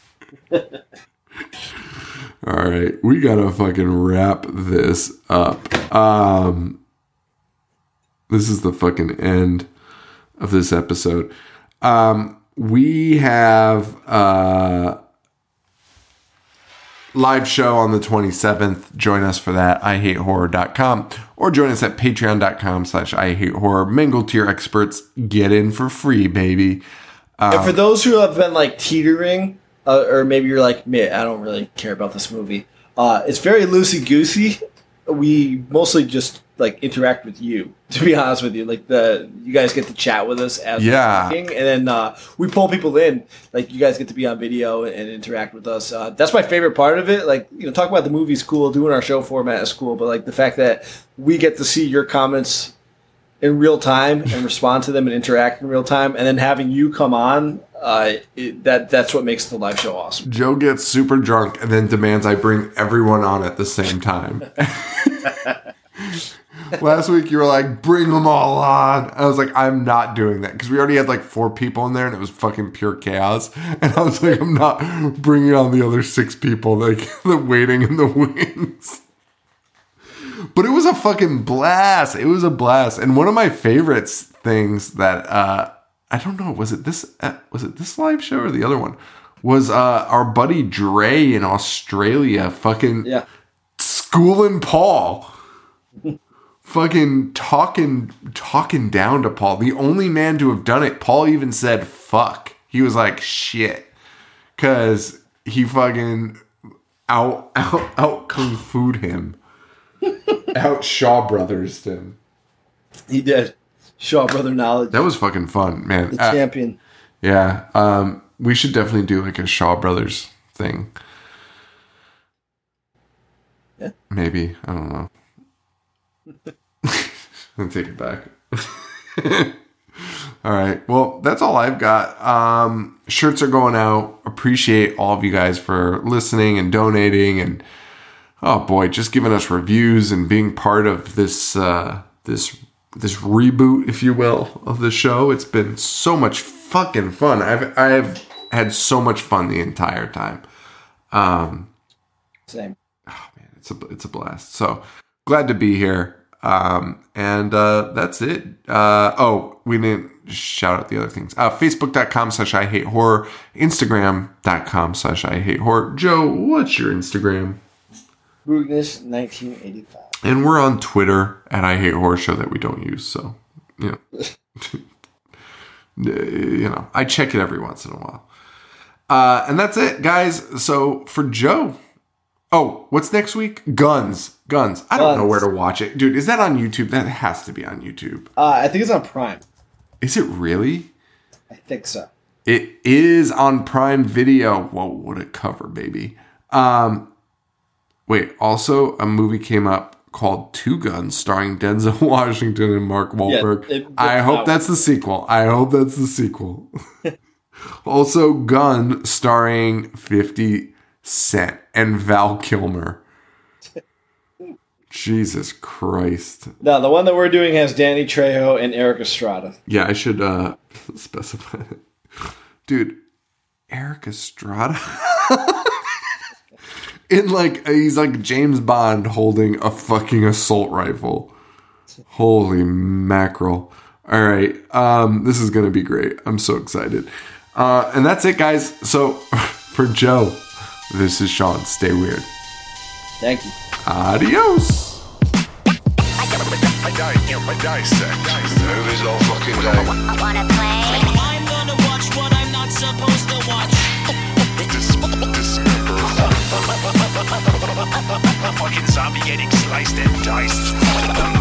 All right, we gotta fucking wrap this up. Um, this is the fucking end of this episode. Um, we have uh, live show on the twenty-seventh. Join us for that, I hate horror dot com, or join us at patreon dot com slash I hate horror. Mingle tier experts, get in for free, baby. Um, and for those who have been like teetering, uh, or maybe you're like, man, I don't really care about this movie. Uh, it's very loosey goosey. We mostly just like interact with you, to be honest with you. Like the you guys get to chat with us as yeah. we're talking, and then uh, we pull people in. Like you guys get to be on video and interact with us. Uh, that's my favorite part of it. Like you know, talk about the movie's cool, doing our show format is cool, but like the fact that we get to see your comments in real time and respond to them and interact in real time, and then having you come on, uh, it, that that's what makes the live show awesome. Joe gets super drunk and then demands I bring everyone on at the same time. Last week you were like, bring them all on. I was like, I'm not doing that. Because we already had like four people in there and it was fucking pure chaos. And I was like, I'm not bringing on the other six people like the waiting in the wings. But it was a fucking blast. It was a blast. And one of my favorites things that, uh, I don't know, was it this, uh, was it this live show or the other one? Was uh, our buddy Dre in Australia fucking yeah. schooling Paul. Fucking talking talking down to Paul. The only man to have done it. Paul even said fuck. He was like shit. Cause he fucking out out out kung fu'd him. Out Shaw Brothers him. He did. Shaw Brother knowledge. That was fucking fun, man. The uh, champion. Yeah. Um, we should definitely do like a Shaw Brothers thing. Yeah. Maybe. I don't know. I'll take it back. All right. Well, that's all I've got. Um, shirts are going out. Appreciate all of you guys for listening and donating and, oh boy, just giving us reviews and being part of this, uh, this, this reboot, if you will, of the show. It's been so much fucking fun. I've, I've had so much fun the entire time. Um, Same. Oh man, it's a, it's a blast. So glad to be here. Um, and, uh, that's it. Uh, oh, we didn't shout out the other things. Uh, Facebook.com slash I hate horror, Instagram.com slash I hate horror. Joe, what's your Instagram? Boognish nineteen eighty-five. And we're on Twitter at I hate horror show that we don't use. So, you know, you know, I check it every once in a while. Uh, and that's it, guys. So for Joe, oh, what's next week? Guns. Guns. I don't Guns. know where to watch it. Dude, is that on YouTube? That has to be on YouTube. Uh, I think it's on Prime. Is it really? I think so. It is on Prime Video. Whoa, what a cover, baby. Um, wait, also a movie came up called Two Guns starring Denzel Washington and Mark Wahlberg. Yeah, it, I hope out. that's the sequel. I hope that's the sequel. Also, Gun starring fifty Cent and Val Kilmer. Jesus Christ. No, the one that we're doing has Danny Trejo and Eric Estrada. Yeah, I should uh, specify it. Dude, Eric Estrada? In like, he's like James Bond holding a fucking assault rifle. Holy mackerel. All right, um, this is going to be great. I'm so excited. Uh, and that's it, guys. So, for Joe, this is Sean. Stay weird. Thank you. Adios. I dissect movies all fucking day. I wanna play. I'm gonna watch what I'm not supposed to watch. Dis- dismember. A fucking zombie getting sliced and diced.